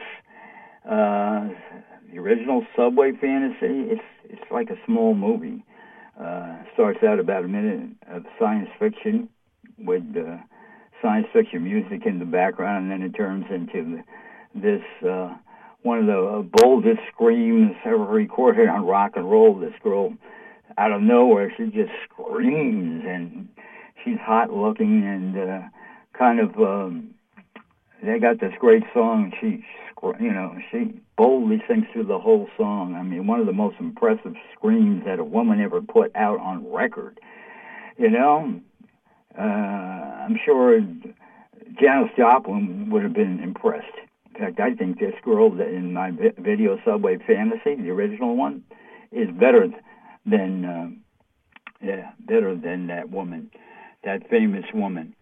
Uh, the original Subway Fantasy, it's it's like a small movie. Uh, starts out about a minute of science fiction with uh, science fiction music in the background, and then it turns into this uh, one of the boldest screams ever recorded on rock and roll. This girl, out of nowhere, she just screams, and she's hot looking and uh, kind of. Um, they got this great song. She, you know, she boldly sings through the whole song. I mean, one of the most impressive screams that a woman ever put out on record. You know, uh, I'm sure Janis Joplin would have been impressed. In fact, I think this girl that in my video Subway Fantasy, the original one, is better than, uh, yeah, better than that woman, that famous woman.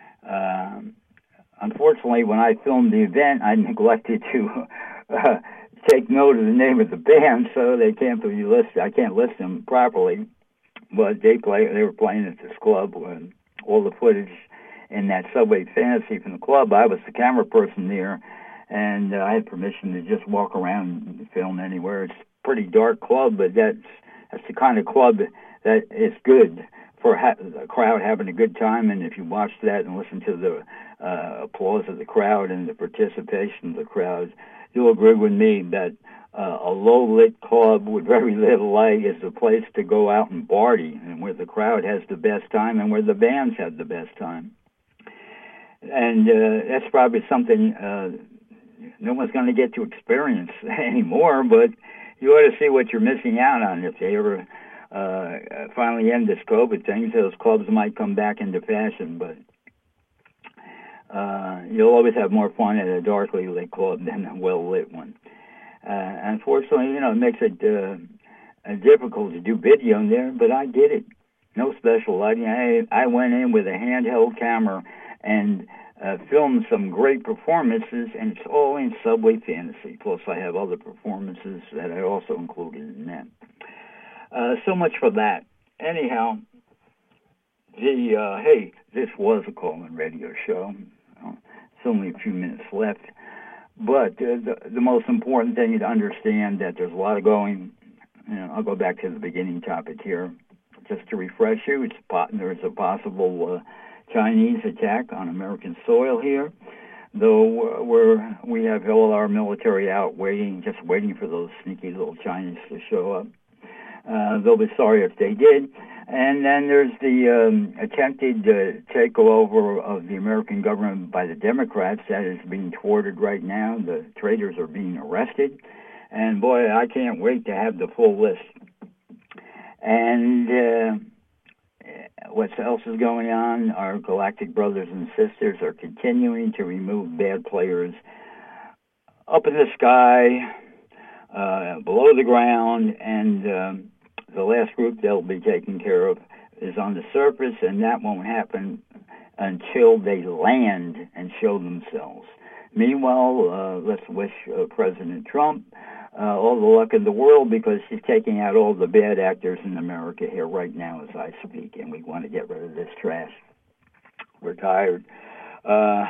Um, Unfortunately, when I filmed the event, I neglected to uh, take note of the name of the band, so they can't be listed. I can't list them properly, but they play. They were playing at this club. And all the footage in that Subway Fantasy from the club, I was the camera person there, and uh, I had permission to just walk around and film anywhere. It's a pretty dark club, but that's that's the kind of club that is good for ha- the crowd having a good time. And if you watch that and listen to the uh, applause of the crowd and the participation of the crowd, you'll agree with me that uh, a low-lit club with very little light is the place to go out and party, and where the crowd has the best time and where the bands have the best time. And uh, that's probably something uh, no one's going to get to experience anymore, but you ought to see what you're missing out on if they ever uh, finally end this COVID thing. Those clubs might come back into fashion, but uh, you'll always have more fun at a darkly lit club than a well-lit one. Uh, unfortunately, you know, it makes it uh, difficult to do video in there, but I did it. No special lighting. I, I went in with a handheld camera and uh, filmed some great performances, and it's all in Subway Fantasy. Plus, I have other performances that I also included in that. Uh, so much for that. Anyhow, the uh, hey, this was a call-in radio show. Uh, it's only a few minutes left. But uh, the, the most important thing is to understand that there's a lot of going. You know, I'll go back to the beginning topic here. Just to refresh you, it's there's a possible uh, Chinese attack on American soil here, though we're, we have all our military out waiting, just waiting for those sneaky little Chinese to show up. Uh, they'll be sorry if they did. And then there's the um, attempted uh, takeover of the American government by the Democrats that is being thwarted right now. The traitors are being arrested. And boy, I can't wait to have the full list. And uh, what else is going on? Our galactic brothers and sisters are continuing to remove bad players up in the sky, uh, below the ground, and um, the last group they'll be taking care of is on the surface, and that won't happen until they land and show themselves. Meanwhile, uh, let's wish uh, President Trump uh, all the luck in the world, because he's taking out all the bad actors in America here right now as I speak, and we want to get rid of this trash. We're tired. Uh,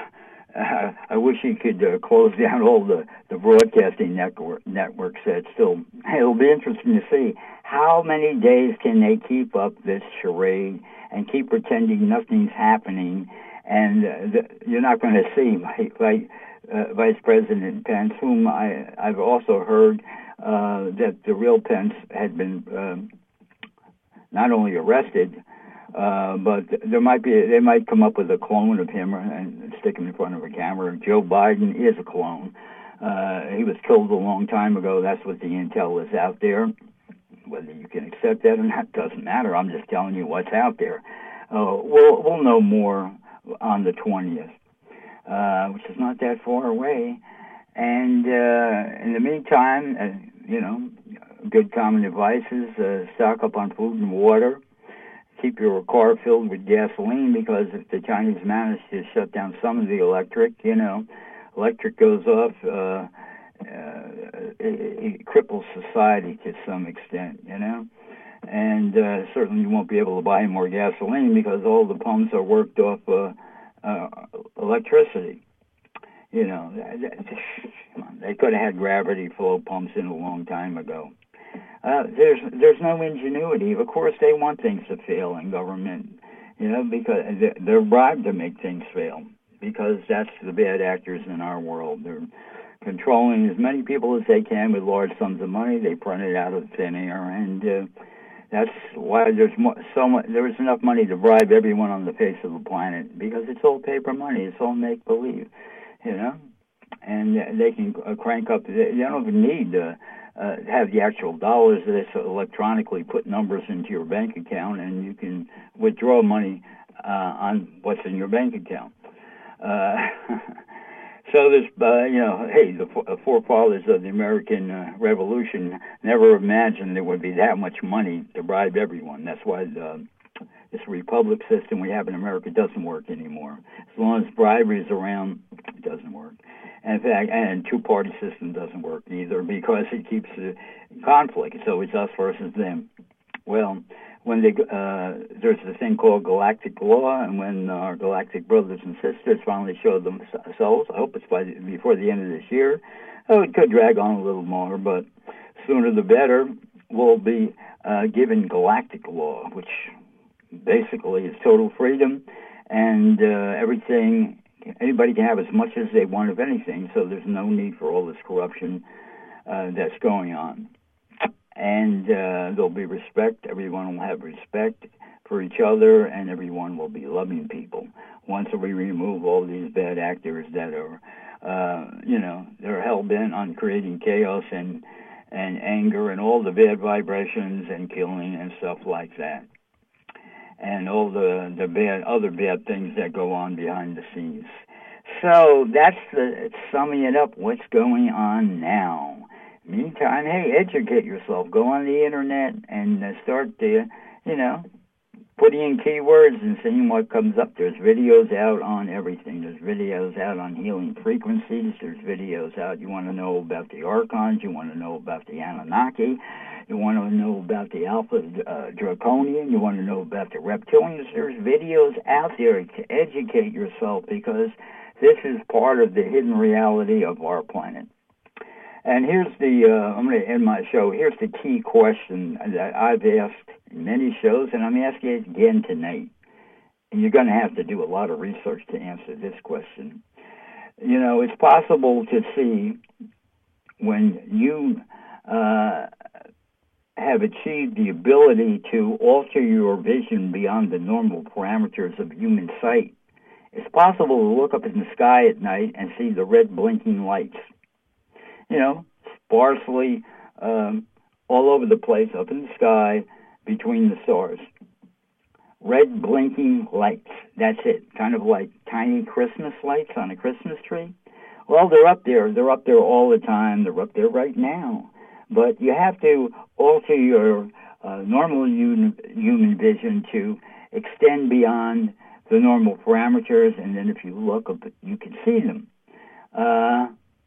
I wish he could uh, close down all the, the broadcasting network, networks that still... It'll be interesting to see how many days can they keep up this charade and keep pretending nothing's happening, and uh, the, you're not going to see, like, like uh, Vice President Pence, whom I, I've also heard uh, that the real Pence had been um, not only arrested, Uh, but there might be, they might come up with a clone of him and stick him in front of a camera. Joe Biden is a clone. Uh, he was killed a long time ago. That's what the intel is out there. Whether you can accept that or not doesn't matter. I'm just telling you what's out there. Uh, we'll, we'll know more on the twentieth, uh, which is not that far away. And uh, in the meantime, uh, you know, good common advice is uh, stock up on food and water. Keep your car filled with gasoline, because if the Chinese manage to shut down some of the electric, you know, electric goes off, uh, uh, it, it cripples society to some extent, you know. And uh, certainly you won't be able to buy more gasoline because all the pumps are worked off uh, uh, electricity. You know, they could have had gravity flow pumps in a long time ago. Uh, there's there's no ingenuity. Of course, they want things to fail in government, you know, because they're bribed to make things fail, because that's the bad actors in our world. They're controlling as many people as they can with large sums of money. They print it out of thin air, and uh, that's why there's mo- so much. There's enough money to bribe everyone on the face of the planet, because it's all paper money. It's all make believe, you know, and they can crank up. They don't even need Uh, Uh, have the actual dollars. They electronically put numbers into your bank account, and you can withdraw money uh, on what's in your bank account. Uh, so there's, uh, you know, hey, the forefathers of the American uh, Revolution never imagined there would be that much money to bribe everyone. That's why the, this republic system we have in America doesn't work anymore. As long as bribery is around, it doesn't work. In fact, and two-party system doesn't work either, because it keeps the conflict. It's always us versus them. Well, when they, uh, there's a thing called galactic law, and when our galactic brothers and sisters finally show themselves, I hope it's by the, before the end of this year. Oh, it could drag on a little more, but sooner the better. We'll be uh, given galactic law, which basically is total freedom, and uh, everything. Anybody can have as much as they want of anything, so there's no need for all this corruption uh, that's going on. And uh, there'll be respect. Everyone will have respect for each other, and everyone will be loving people. Once we remove all these bad actors that are, uh, you know, they're hell-bent on creating chaos and, and anger and all the bad vibrations and killing and stuff like that, and all the, the bad other bad things that go on behind the scenes. So that's the summing it up, what's going on now. Meantime, hey, educate yourself. Go on the internet and uh, start, the, you know, putting in keywords and seeing what comes up. There's videos out on everything. There's videos out on healing frequencies. There's videos out. You want to know about the Archons. You want to know about the Anunnaki. You want to know about the Alpha uh, Draconian. You want to know about the Reptilians. There's videos out there to educate yourself, because this is part of the hidden reality of our planet. And here's the, uh, I'm going to end my show. Here's the key question that I've asked in many shows, and I'm asking it again tonight. And you're going to have to do a lot of research to answer this question. You know, it's possible to see when you uh, have achieved the ability to alter your vision beyond the normal parameters of human sight. It's possible to look up in the sky at night and see the red blinking lights. You know, sparsely um, all over the place, up in the sky, between the stars. Red blinking lights. That's it. Kind of like tiny Christmas lights on a Christmas tree. Well, they're up there. They're up there all the time. They're up there right now. But you have to alter your uh, normal un- human vision to extend beyond the normal parameters, and then if you look up, you can see them. Uh,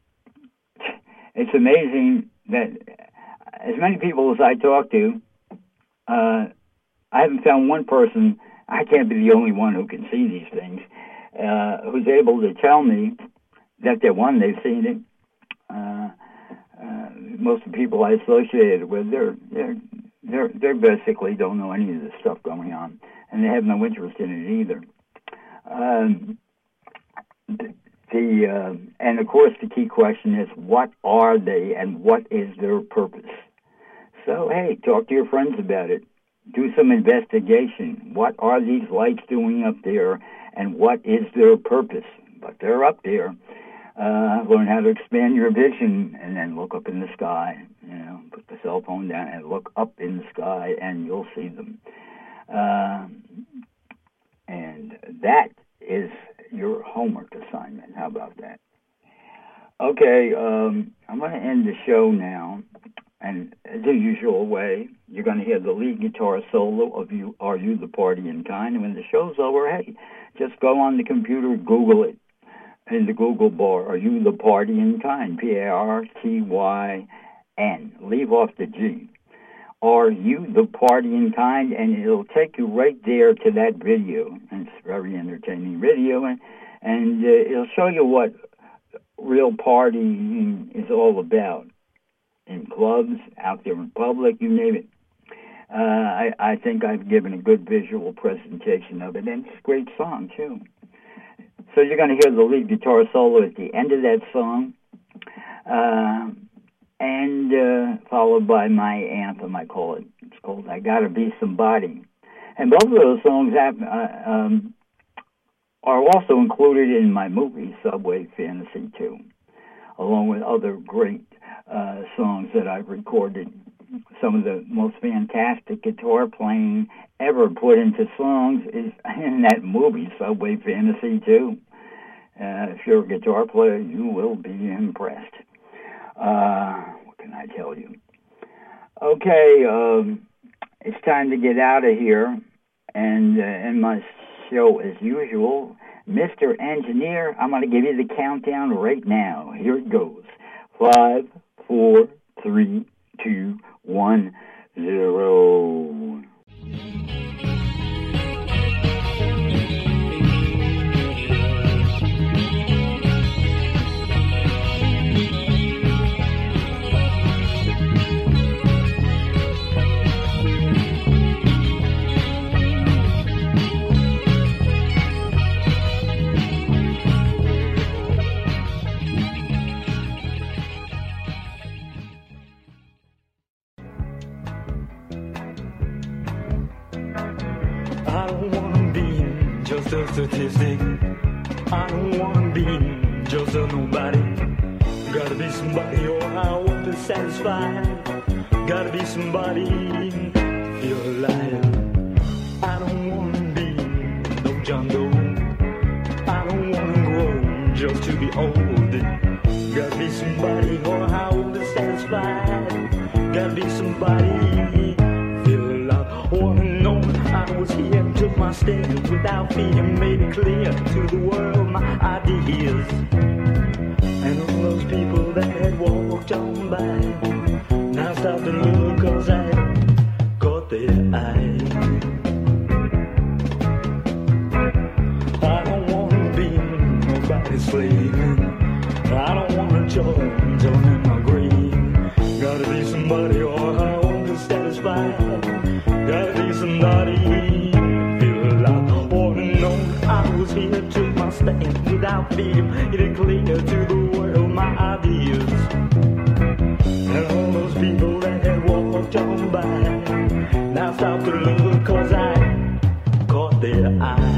it's amazing that as many people as I talk to, uh, I haven't found one person, I can't be the only one who can see these things, uh, who's able to tell me that they're one, they've seen it. Uh, uh, most of the people I associated with, they're, they're, they're, they're basically don't know any of this stuff going on, and they have no interest in it either. Um, the, the uh, and of course the key question is, what are they and what is their purpose? So, hey, talk to your friends about it. Do some investigation. What are these lights doing up there, and what is their purpose? But they're up there. Uh, learn how to expand your vision, and then look up in the sky. You know, put the cell phone down and look up in the sky, and you'll see them. Uh, and that is your homework assignment. How about that? Okay, um, I'm going to end the show now. And the usual way, you're going to hear the lead guitar solo of you, Are You the Party in Kind? And when the show's over, hey, just go on the computer, Google it in the Google bar. Are You the Party in Kind? P A R T Y N. Leave off the G. Are You the Party in Kind? And it'll take you right there to that video. And it's a very entertaining video. And, and uh, it'll show you what real partying is all about. In clubs, out there in public, you name it. Uh, I, I think I've given a good visual presentation of it, and it's a great song, too. So you're going to hear the lead guitar solo at the end of that song, uh, and uh, followed by my anthem, I call it. It's called I Gotta Be Somebody. And both of those songs have, uh, um, are also included in my movie, Subway Fantasy two, along with other great Uh, songs that I've recorded. Some of the most fantastic guitar playing ever put into songs is in that movie, Subway Fantasy two. Uh, if you're a guitar player, you will be impressed. Uh, what can I tell you? Okay, um, it's time to get out of here. And uh, in my show, as usual, Mister Engineer, I'm going to give you the countdown right now. Here it goes. Five, four, three, two, one, zero. I don't wanna be just a statistic. I don't wanna be just a nobody. Gotta be somebody or I won't be satisfied. Gotta be somebody to feel alive. I don't wanna be no John Doe. I don't wanna grow just to be old. Gotta be somebody or I won't be satisfied. Gotta be somebody feel alive. Wanna know I was here, took my stand without fear, made it clear to the world my ideas. And all those people that had walked on by now stopped and looked, cause I caught their eye. I don't wanna be nobody's slave. I don't wanna join, join in my grave. Gotta be somebody or I won't be satisfied. Gotta be somebody feel alive. Wanna know I was here, took my stand without fear, made it clear to the world my ideas. And all those people that had walked on by through, cause I caught their eye.